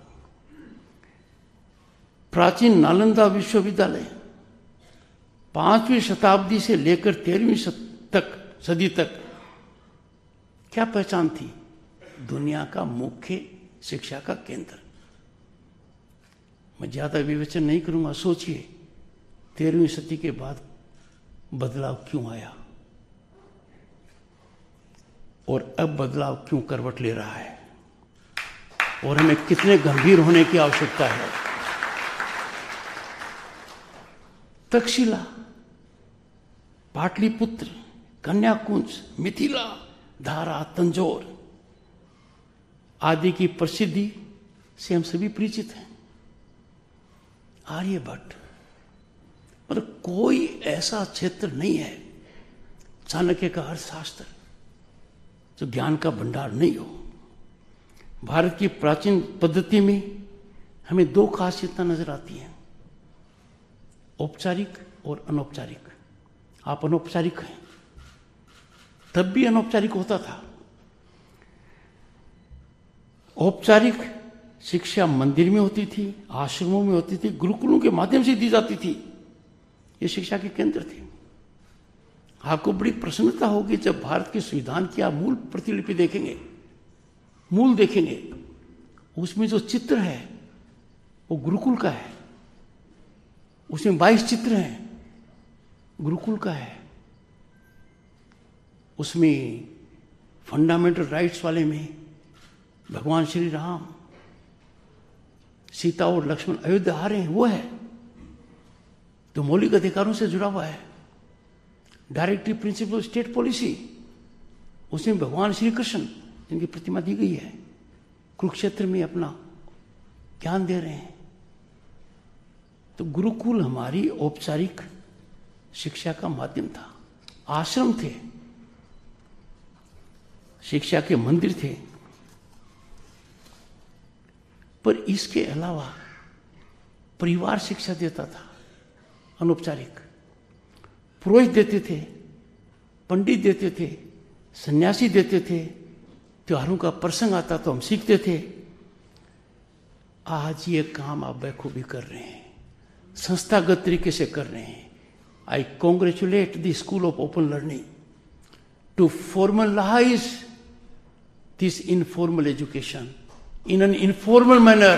प्राचीन नालंदा विश्वविद्यालय 5वीं शताब्दी से लेकर 13वीं सदी तक क्या पहचान थी? दुनिया का मुख्य शिक्षा का केंद्र. मैं ज्यादा विवेचन नहीं करूंगा. सोचिए 13वीं सदी के बाद बदलाव क्यों आया और अब बदलाव क्यों करवट ले रहा है और हमें कितने गंभीर होने की आवश्यकता है. तक्षशिला, पाटलिपुत्र, कन्याकुंज, मिथिला, धारा, तंजौर आदि की प्रसिद्धि से हम सभी परिचित हैं. आर्यभट्ट, मतलब कोई ऐसा क्षेत्र नहीं है, चाणक्य का अर्थशास्त्र, जो ज्ञान का भंडार नहीं हो. भारत की प्राचीन पद्धति में हमें 2 खासियतें नजर आती हैं, औपचारिक और अनौपचारिक. आप अनौपचारिक हैं, तब भी अनौपचारिक होता था. औपचारिक शिक्षा मंदिर में होती थी, आश्रमों में होती थी, गुरुकुलों के माध्यम से दी जाती थी. ये शिक्षा के केंद्र थे. आपको बड़ी प्रसन्नता होगी जब भारत के संविधान की आप मूल प्रतिलिपि देखेंगे, मूल देखेंगे, उसमें जो चित्र है वो गुरुकुल का है. उसमें 22 चित्र हैं, गुरुकुल का है. उसमें फंडामेंटल राइट्स वाले में भगवान श्री राम, सीता और लक्ष्मण अयोध्या आ रहे हैं, वो है तो मौलिक अधिकारों से जुड़ा हुआ है. डायरेक्टिव प्रिंसिपल स्टेट पॉलिसी, उसमें भगवान श्री कृष्ण जिनकी प्रतिमा दी गई है कुरुक्षेत्र में अपना ज्ञान दे रहे हैं. तो गुरुकुल हमारी औपचारिक शिक्षा का माध्यम था. आश्रम थे, शिक्षा के मंदिर थे. पर इसके अलावा परिवार शिक्षा देता था, अनौपचारिक. पुरोहित देते थे, पंडित देते थे, सन्यासी देते थे. त्योहारों का प्रसंग आता तो हम सीखते थे. आज ये काम आप बखूबी कर रहे हैं, संस्थागत तरीके से कर रहे हैं. I congratulate the school of open learning to formalise this informal education in an informal manner.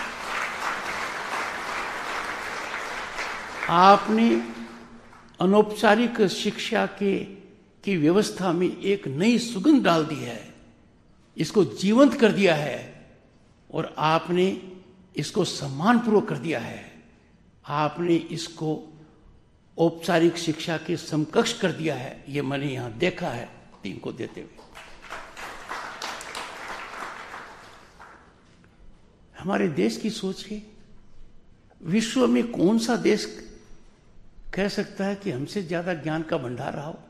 आपने अनौपचारिक शिक्षा की व्यवस्था में एक नई सुगंध डाल दी है, इसको जीवंत कर दिया है और आपने इसको सम्मानपूर्वक कर दिया है. आपने इसको औपचारिक शिक्षा के समकक्ष कर दिया है. ये मैंने यहां देखा है टीम को देते हुए. हमारे देश की सोच है, विश्व में कौन सा देश कह सकता है कि हमसे ज्यादा ज्ञान का भंडार रहा हो?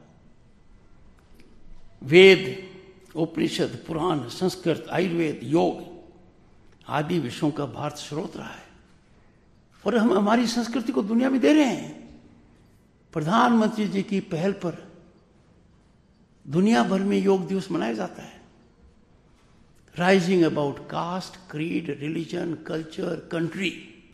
वेद, उपनिषद, पुराण, संस्कृत, आयुर्वेद, योग आदि विषयों का भारत स्रोत रहा है और हम हमारी संस्कृति को दुनिया में दे रहे हैं. प्रधानमंत्री जी की पहल पर दुनिया भर में योग दिवस मनाया जाता है. Rising about caste, creed, religion, culture, country.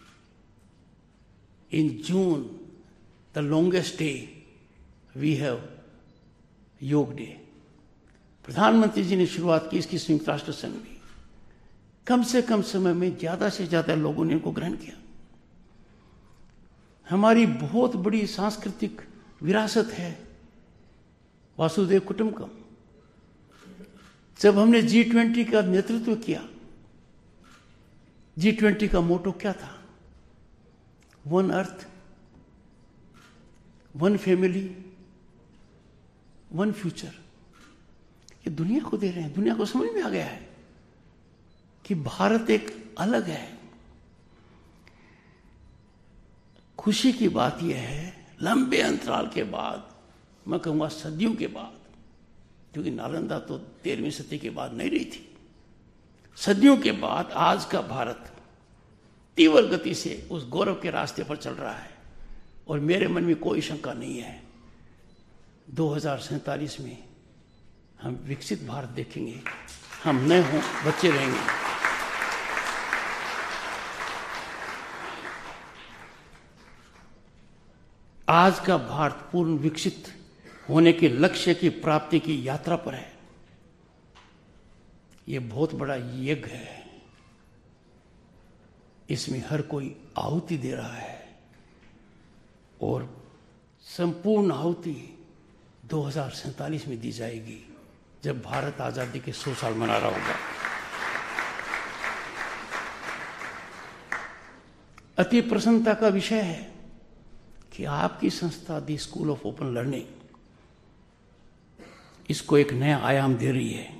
In June, the longest day, we have Yoga Day. प्रधानमंत्री जी ने शुरुआत की इसकी संयुक्त राष्ट्र संघ में. कम से कम समय में ज्यादा से ज्यादा लोगों ने इनको ग्रहण किया. हमारी बहुत बड़ी सांस्कृतिक विरासत है वासुदेव कुटुंबकम. जब हमने G20 का नेतृत्व किया G20 का मोटो क्या था? One earth, one family, one future. ये दुनिया को दे रहे हैं, दुनिया को समझ में आ गया है कि भारत एक अलग है। खुशी की बात यह है, लंबे अंतराल के बाद, मैं कहूंगा सदियों के बाद, क्योंकि नालंदा तो 13वीं सदी के बाद नहीं रही थी, सदियों के बाद आज का भारत तीव्र गति से उस गौरव के रास्ते पर चल रहा है। और मेरे मन में कोई शंका नहीं है, 2047 में हम विकसित भारत देखेंगे। हम नए हों, बच्चे रहेंगे। आज का भारत पूर्ण विकसित होने के लक्ष्य की प्राप्ति की यात्रा पर है। यह बहुत बड़ा यज्ञ है, इसमें हर कोई आहुति दे रहा है और संपूर्ण आहुति 2047 में दी जाएगी, जब भारत आजादी के 100 साल मना रहा होगा। अति प्रसन्नता का विषय है कि आपकी संस्था the school of open learning इसको एक नया आयाम दे रही है,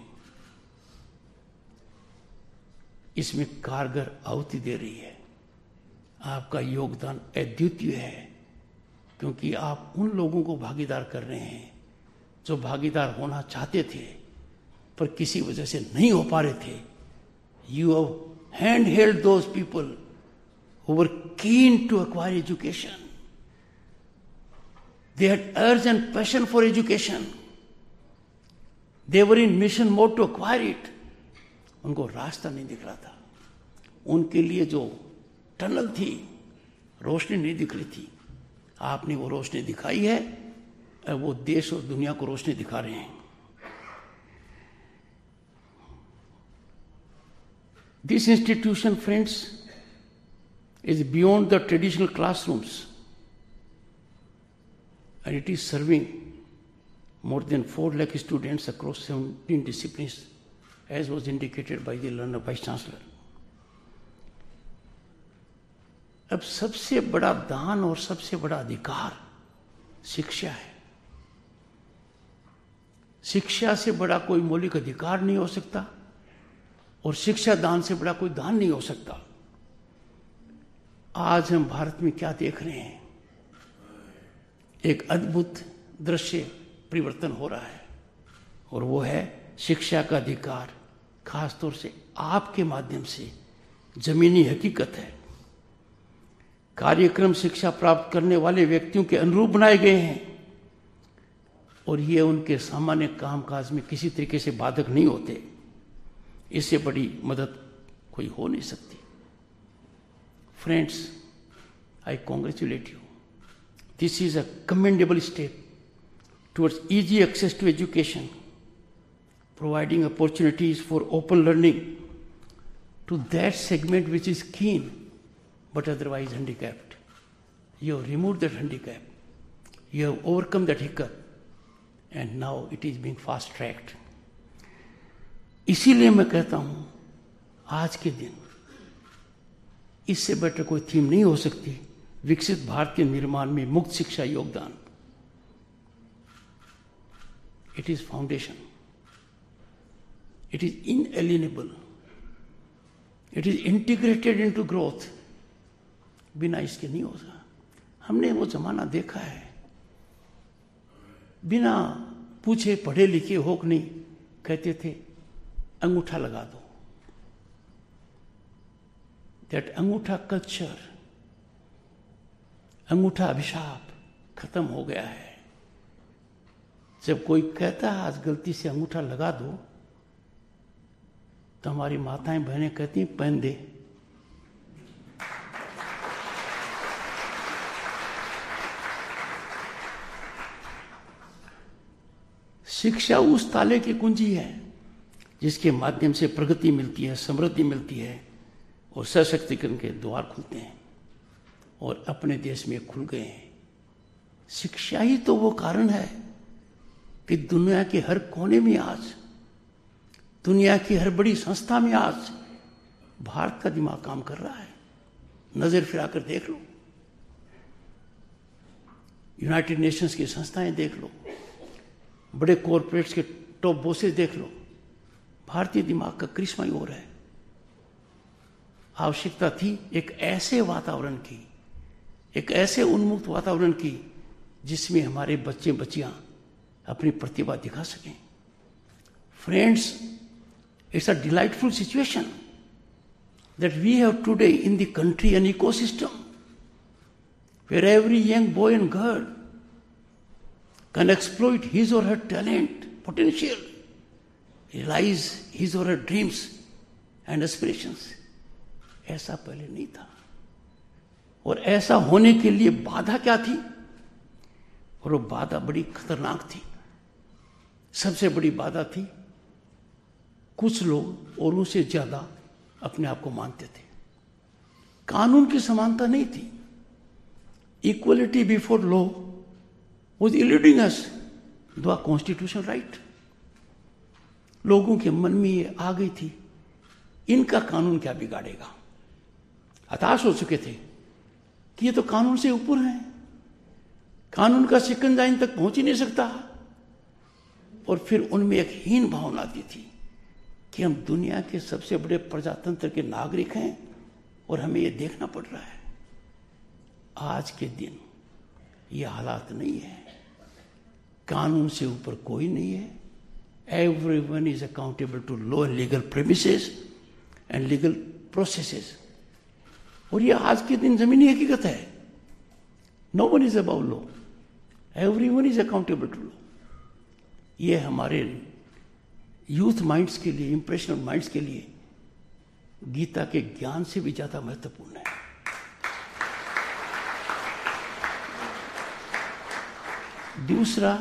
इसमें कारगर आहुति दे रही है। आपका योगदान अद्वितीय है, क्योंकि आप उन लोगों को भागीदार कर रहे हैं जो भागीदार होना चाहते थे पर किसी वजह से नहीं हो पा रहे थे। You have hand held those people who were keen to acquire education, they had urge and passion for education, they were in mission mode to acquire it. उनको रास्ता नहीं दिख रहा था, उनके लिए जो टनल थी, रोशनी नहीं दिख रही थी, आपने वो रोशनी दिखाई है। अब वो देश और दुनिया को रोशनी दिखा रहे हैं। This institution, friends, is beyond the traditional classrooms and it is serving more than 4 lakh students across 17 disciplines, as was indicated by the learned Vice Chancellor. अब सबसे बड़ा दान और सबसे बड़ा अधिकार शिक्षा है। शिक्षा से बड़ा कोई मौलिक अधिकार नहीं हो सकता और शिक्षा दान से बड़ा कोई दान नहीं हो सकता। आज हम भारत में क्या देख रहे हैं? एक अद्भुत दृश्य परिवर्तन हो रहा है और वो है शिक्षा का अधिकार, खासतौर से आपके माध्यम से जमीनी हकीकत है। कार्यक्रम शिक्षा प्राप्त करने वाले व्यक्तियों के अनुरूप बनाए गए हैं और ये उनके सामान्य कामकाज में किसी तरीके से बाधक नहीं होते। इससे बड़ी मदद कोई हो नहीं सकती। Friends, I congratulate you. This is a commendable step towards easy access to education, providing opportunities for open learning to that segment which is keen but otherwise handicapped. You have removed that handicap. You have overcome that hiccup and now it is being fast tracked. इसीलिए मैं कहता हूं, आज के दिन इससे better कोई theme नहीं हो सकती। विकसित भारत के निर्माण में मुक्त शिक्षा योगदान, it is foundation, it is inalienable, it is integrated into growth. बिना इसके नहीं होगा। हमने वो जमाना देखा है, बिना पूछे पढ़े लिखे हो कि नहीं, कहते थे अंगूठा लगा दो। दैट अंगूठा कल्चर, अंगूठा अभिशाप खत्म हो गया है। जब कोई कहता है आज गलती से अंगूठा लगा दो, तो हमारी माताएं बहनें कहती हैं पहन दे। शिक्षा उस ताले की कुंजी है जिसके माध्यम से प्रगति मिलती है, समृद्धि मिलती है और सशक्तिकरण के द्वार खुलते हैं और अपने देश में खुल गए हैं। शिक्षा ही तो वो कारण है कि दुनिया के हर कोने में आज, दुनिया की हर बड़ी संस्था में आज भारत का दिमाग काम कर रहा है। नजर फिराकर देख लो, यूनाइटेड नेशंस की संस्थाएं देख लो, बड़े कॉरपोरेट्स के टॉप बॉसेस देख लो, भारतीय दिमाग का करिश्मा ही हो रहा है। आवश्यकता थी एक ऐसे वातावरण की, एक ऐसे उन्मुक्त वातावरण की जिसमें हमारे बच्चे बच्चियां अपनी प्रतिभा दिखा सकें। Friends, it's a delightful situation that we have today in the country an ecosystem where every young boy and girl can exploit his or her talent, potential, realize his or her dreams and aspirations. ऐसा पहले नहीं था, और ऐसा होने के लिए बाधा क्या थी? और वो बाधा बड़ी खतरनाक थी। सबसे बड़ी बाधा थी कुछ लोग औरों से ज्यादा अपने आप को मानते थे। कानून की समानता नहीं थी। Equality before law was eluding us the constitution right. लोगों के मन में ये आ गई थी, इनका कानून क्या बिगाड़ेगा। हताश हो चुके थे कि ये तो कानून से ऊपर है, कानून का शिकंजा इन तक पहुंच ही नहीं सकता। और फिर उनमें एक हीन भावना आती थी कि हम दुनिया के सबसे बड़े प्रजातंत्र के नागरिक हैं और हमें यह देखना पड़ रहा है। आज के दिन ये हालात नहीं है। कानून से ऊपर कोई नहीं है। Everyone is accountable to law and legal premises and legal processes. और ये आज के दिन जमीनी हकीकत है। No one is about law, everyone is accountable to law. ये हमारे यूथ माइंड्स के लिए, इंप्रेशनल माइंड्स के लिए गीता के ज्ञान से भी ज्यादा महत्वपूर्ण है। दूसरा,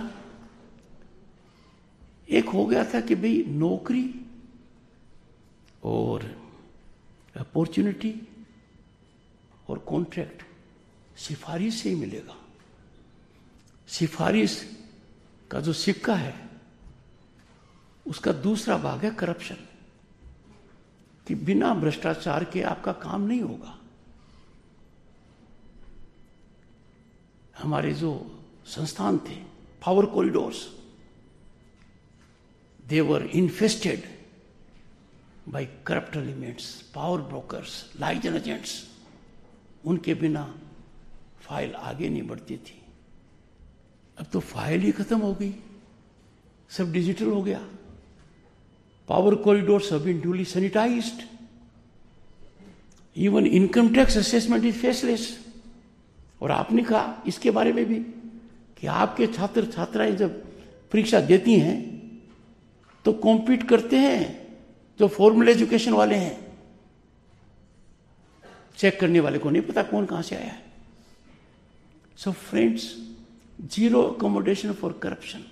एक हो गया था कि भाई नौकरी और अपॉर्चुनिटी और कॉन्ट्रैक्ट सिफारिश से ही मिलेगा। सिफारिश का जो सिक्का है उसका दूसरा भाग है करप्शन, कि बिना भ्रष्टाचार के आपका काम नहीं होगा। हमारे जो संस्थान थे, power corridors, they were infested by corrupt elements, power brokers, liaison agents. उनके बिना फाइल आगे नहीं बढ़ती थी। अब तो फाइल ही खत्म हो गई, सब डिजिटल हो गया। Power corridors have been duly sanitized. Even income tax assessment is faceless. और आपने कहा इसके बारे में भी कि आपके छात्र छात्राएं जब परीक्षा देती हैं तो कॉम्पीट करते हैं जो फॉर्मल एजुकेशन वाले हैं। चेक करने वाले को नहीं पता कौन कहां से आया है। So friends, zero accommodation for corruption,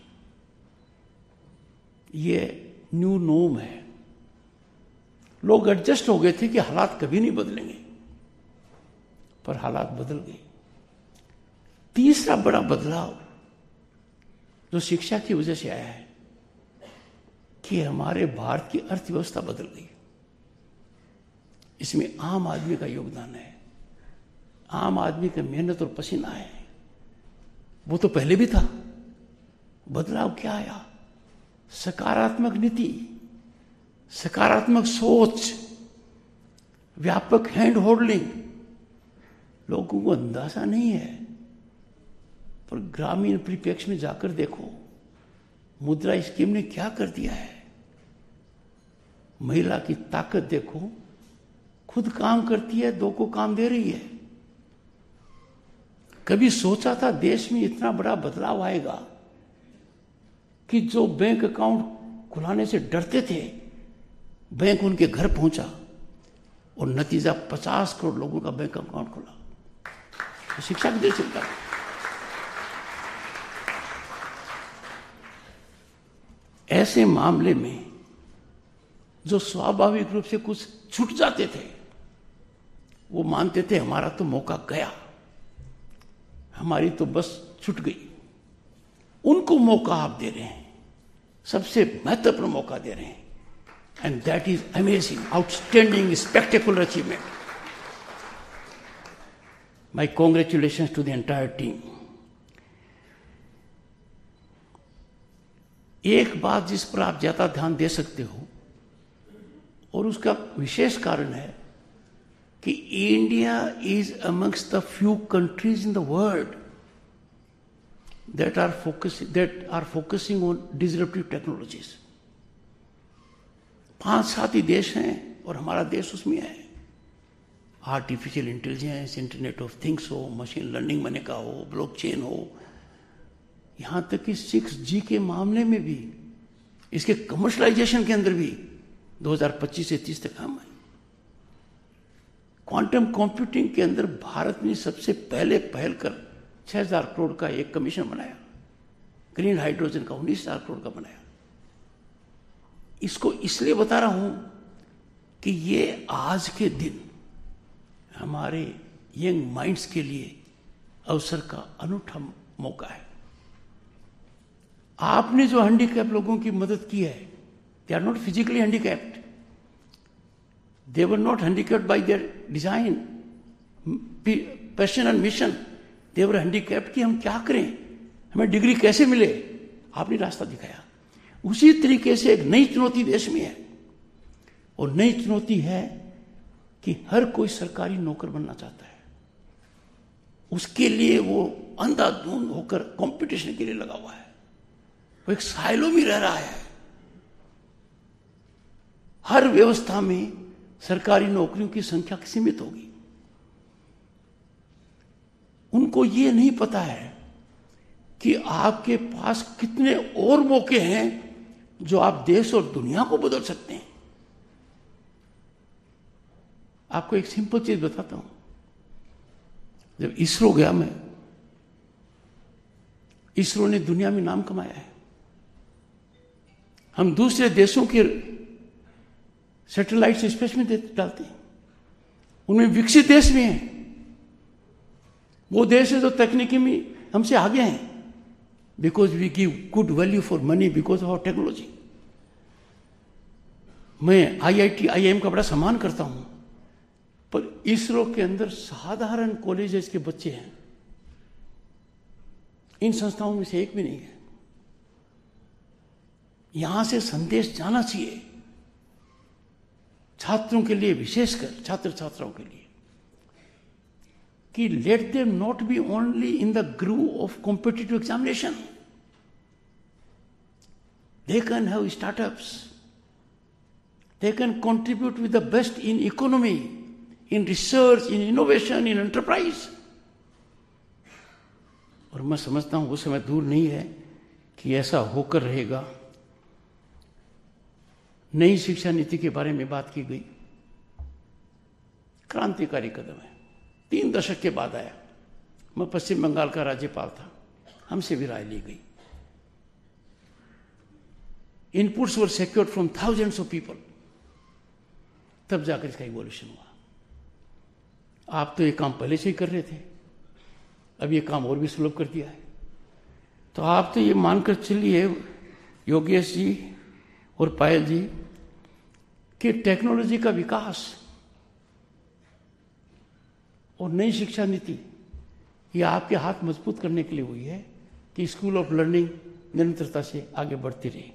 ये न्यू नॉर्म है। लोग एडजस्ट हो गए थे कि हालात कभी नहीं बदलेंगे, पर हालात बदल गए। तीसरा बड़ा बदलाव जो शिक्षा की वजह से आया है कि हमारे भारत की अर्थव्यवस्था बदल गई। इसमें आम आदमी का योगदान है, आम आदमी की मेहनत और पसीना है। वो तो पहले भी था। बदलाव क्या आया? सकारात्मक नीति, सकारात्मक सोच, व्यापक हैंड होल्डिंग। लोगों को अंदाजा नहीं है, पर ग्रामीण परिप्रेक्ष्य में जाकर देखो, मुद्रा स्कीम ने क्या कर दिया है। महिला की ताकत देखो, खुद काम करती है, दो को काम दे रही है। कभी सोचा था देश में इतना बड़ा बदलाव आएगा कि जो बैंक अकाउंट खुलाने से डरते थे, बैंक उनके घर पहुंचा और नतीजा 50 करोड़ लोगों का बैंक अकाउंट खुला। तो शिक्षा की देर चलता है। ऐसे मामले में जो स्वाभाविक रूप से कुछ छूट जाते थे, वो मानते थे हमारा तो मौका गया, हमारी तो बस छूट गई। उनको मौका आप दे रहे हैं, सबसे महत्वपूर्ण मौका दे रहे हैं And that is amazing, outstanding, spectacular achievement. My congratulations to the entire team. एक बात जिस पर आप ज्यादा ध्यान दे सकते हो, और उसका विशेष कारण है कि India is amongst the few countries in the world that are focusing on disruptive technologies. 5-7 ही देश हैं और हमारा देश उसमें है. Artificial intelligence, internet of things हो, मशीन लर्निंग बने का हो, ब्लॉकचेन हो, यहां तक कि 6G के मामले में भी, इसके कमर्शलाइजेशन के अंदर भी 2025 से 30 तक हम है. क्वांटम कंप्यूटिंग के अंदर भारत ने सबसे पहले पहल कर 6,000 करोड़ का एक कमीशन बनाया. ग्रीन हाइड्रोजन का 19,000 करोड़ का बनाया. इसको इसलिए बता रहा हूं कि ये आज के दिन हमारे यंग माइंड्स के लिए अवसर का अनूठा मौका है. आपने जो हैंडीकैप लोगों की मदद की है, they are not physically handicapped, they were not handicapped by their design, passion and mission. They were handicapped कि हम क्या करें, हमें डिग्री कैसे मिले. आपने रास्ता दिखाया. उसी तरीके से एक नई चुनौती देश में है, और नई चुनौती है कि हर कोई सरकारी नौकर बनना चाहता है. उसके लिए वो अंधाधुंध होकर कंपटीशन के लिए लगा हुआ है. वो एक साइलो में रह रहा है. हर व्यवस्था में सरकारी नौकरियों की संख्या सीमित होगी. उनको ये नहीं पता है कि आपके पास कितने और मौके हैं जो आप देश और दुनिया को बदल सकते हैं. आपको एक सिंपल चीज बताता हूं. जब इसरो गया मैं, इसरो ने दुनिया में नाम कमाया है. हम दूसरे देशों के सैटेलाइट स्पेस में डालते हैं. उनमें विकसित देश में है. वो देश है जो तकनीकी में हमसे आगे हैं, because we give good value for money, because of our technology. मैं IIM का बड़ा सम्मान करता हूं, पर इसरो के अंदर साधारण कॉलेजेस के बच्चे हैं. इन संस्थाओं में से एक भी नहीं है. यहां से संदेश जाना चाहिए छात्रों के लिए, विशेषकर छात्र छात्राओं के लिए, कि let them not be only in the groove of competitive examination. They can have startups, they can contribute with the best in economy, in research, in innovation, in enterprise. और मैं समझता हूं वो समय दूर नहीं है कि ऐसा होकर रहेगा. नई शिक्षा नीति के बारे में बात की गई. क्रांतिकारी कदम है. 3 दशक के बाद आया. मैं पश्चिम बंगाल का राज्यपाल था, हमसे भी राय ली गई. Inputs were secured from thousands of people. तब जाकर इसका इवोल्यूशन हुआ. आप तो ये काम पहले से ही कर रहे थे, अब ये काम और भी सुलभ कर दिया है. तो आप तो ये मानकर चलिए योगेश जी और पायल जी कि टेक्नोलॉजी का विकास और नई शिक्षा नीति ये आपके हाथ मजबूत करने के लिए हुई है कि स्कूल ऑफ लर्निंग निरंतरता से आगे बढ़ती रहे.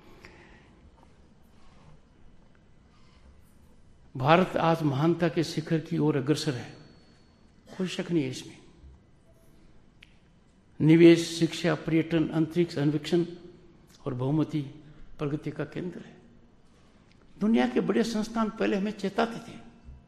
भारत आज महानता के शिखर की ओर अग्रसर है, कोई शक नहीं है इसमें. निवेश, शिक्षा, पर्यटन, अंतरिक्ष अन्वेषण और बहुमती प्रगति का केंद्र है. दुनिया के बड़े संस्थान पहले हमें चेताते थे,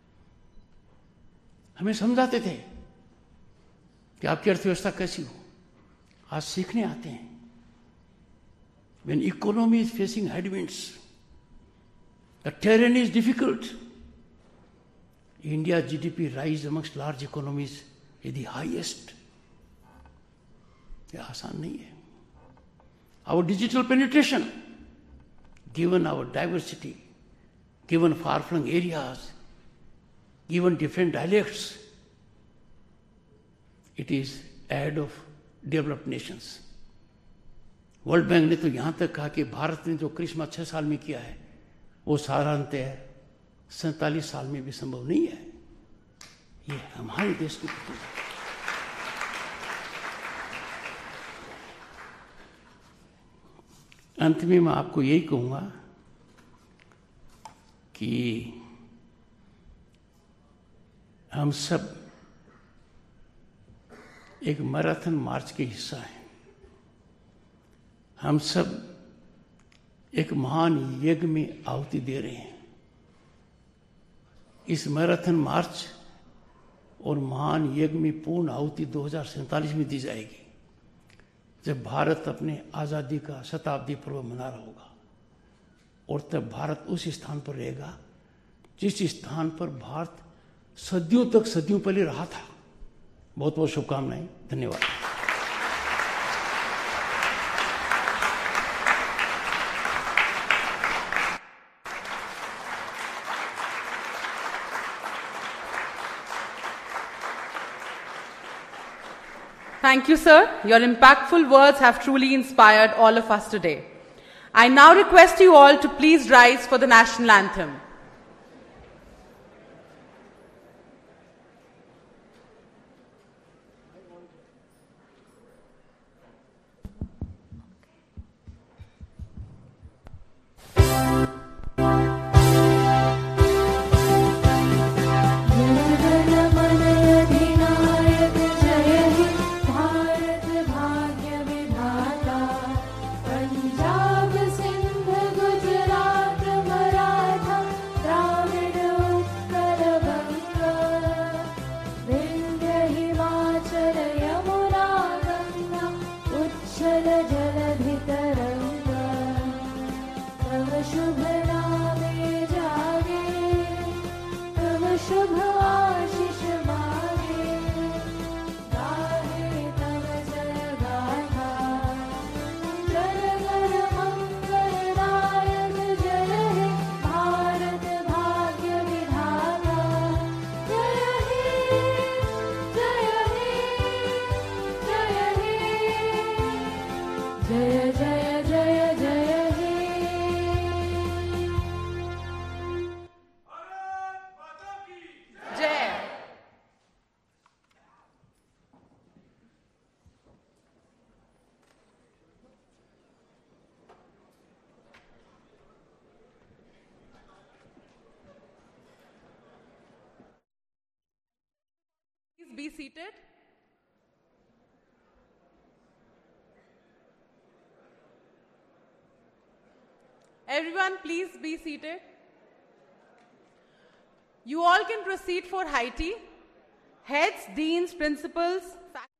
हमें समझाते थे कि आपकी अर्थव्यवस्था कैसी हो. आज सीखने आते हैं. When economy is facing headwinds, the terrain is difficult. India GDP rise amongst large economies is the highest. यह आसान नहीं है. Our digital penetration, given our diversity, given far-flung areas, given different dialects, it is ahead of developed nations. World bank ने तो यहां तक कहा कि भारत ने जो करिश्मा 6 साल में किया है वो साधारणतः 47 साल में भी संभव नहीं है। ये हमारे देश की प्रतिभा। अंत में मैं आपको यही कहूंगा कि हम सब एक मैराथन मार्च के हिस्सा हैं। हम सब एक महान यज्ञ में आहुति दे रहे हैं। इस मैराथन मार्च और महान यज्ञ में पूर्ण आहुति 2047 में दी जाएगी, जब भारत अपने आज़ादी का शताब्दी पर्व मना रहा होगा। और तब भारत उस स्थान पर रहेगा जिस स्थान पर भारत सदियों पहले रहा था। बहुत बहुत शुभकामनाएं। धन्यवाद। Thank you, sir. Your impactful words have truly inspired all of us today. I now request you all to please rise for the national anthem. Be seated. Everyone, please be seated. You all can proceed for high tea. Heads, deans, principals,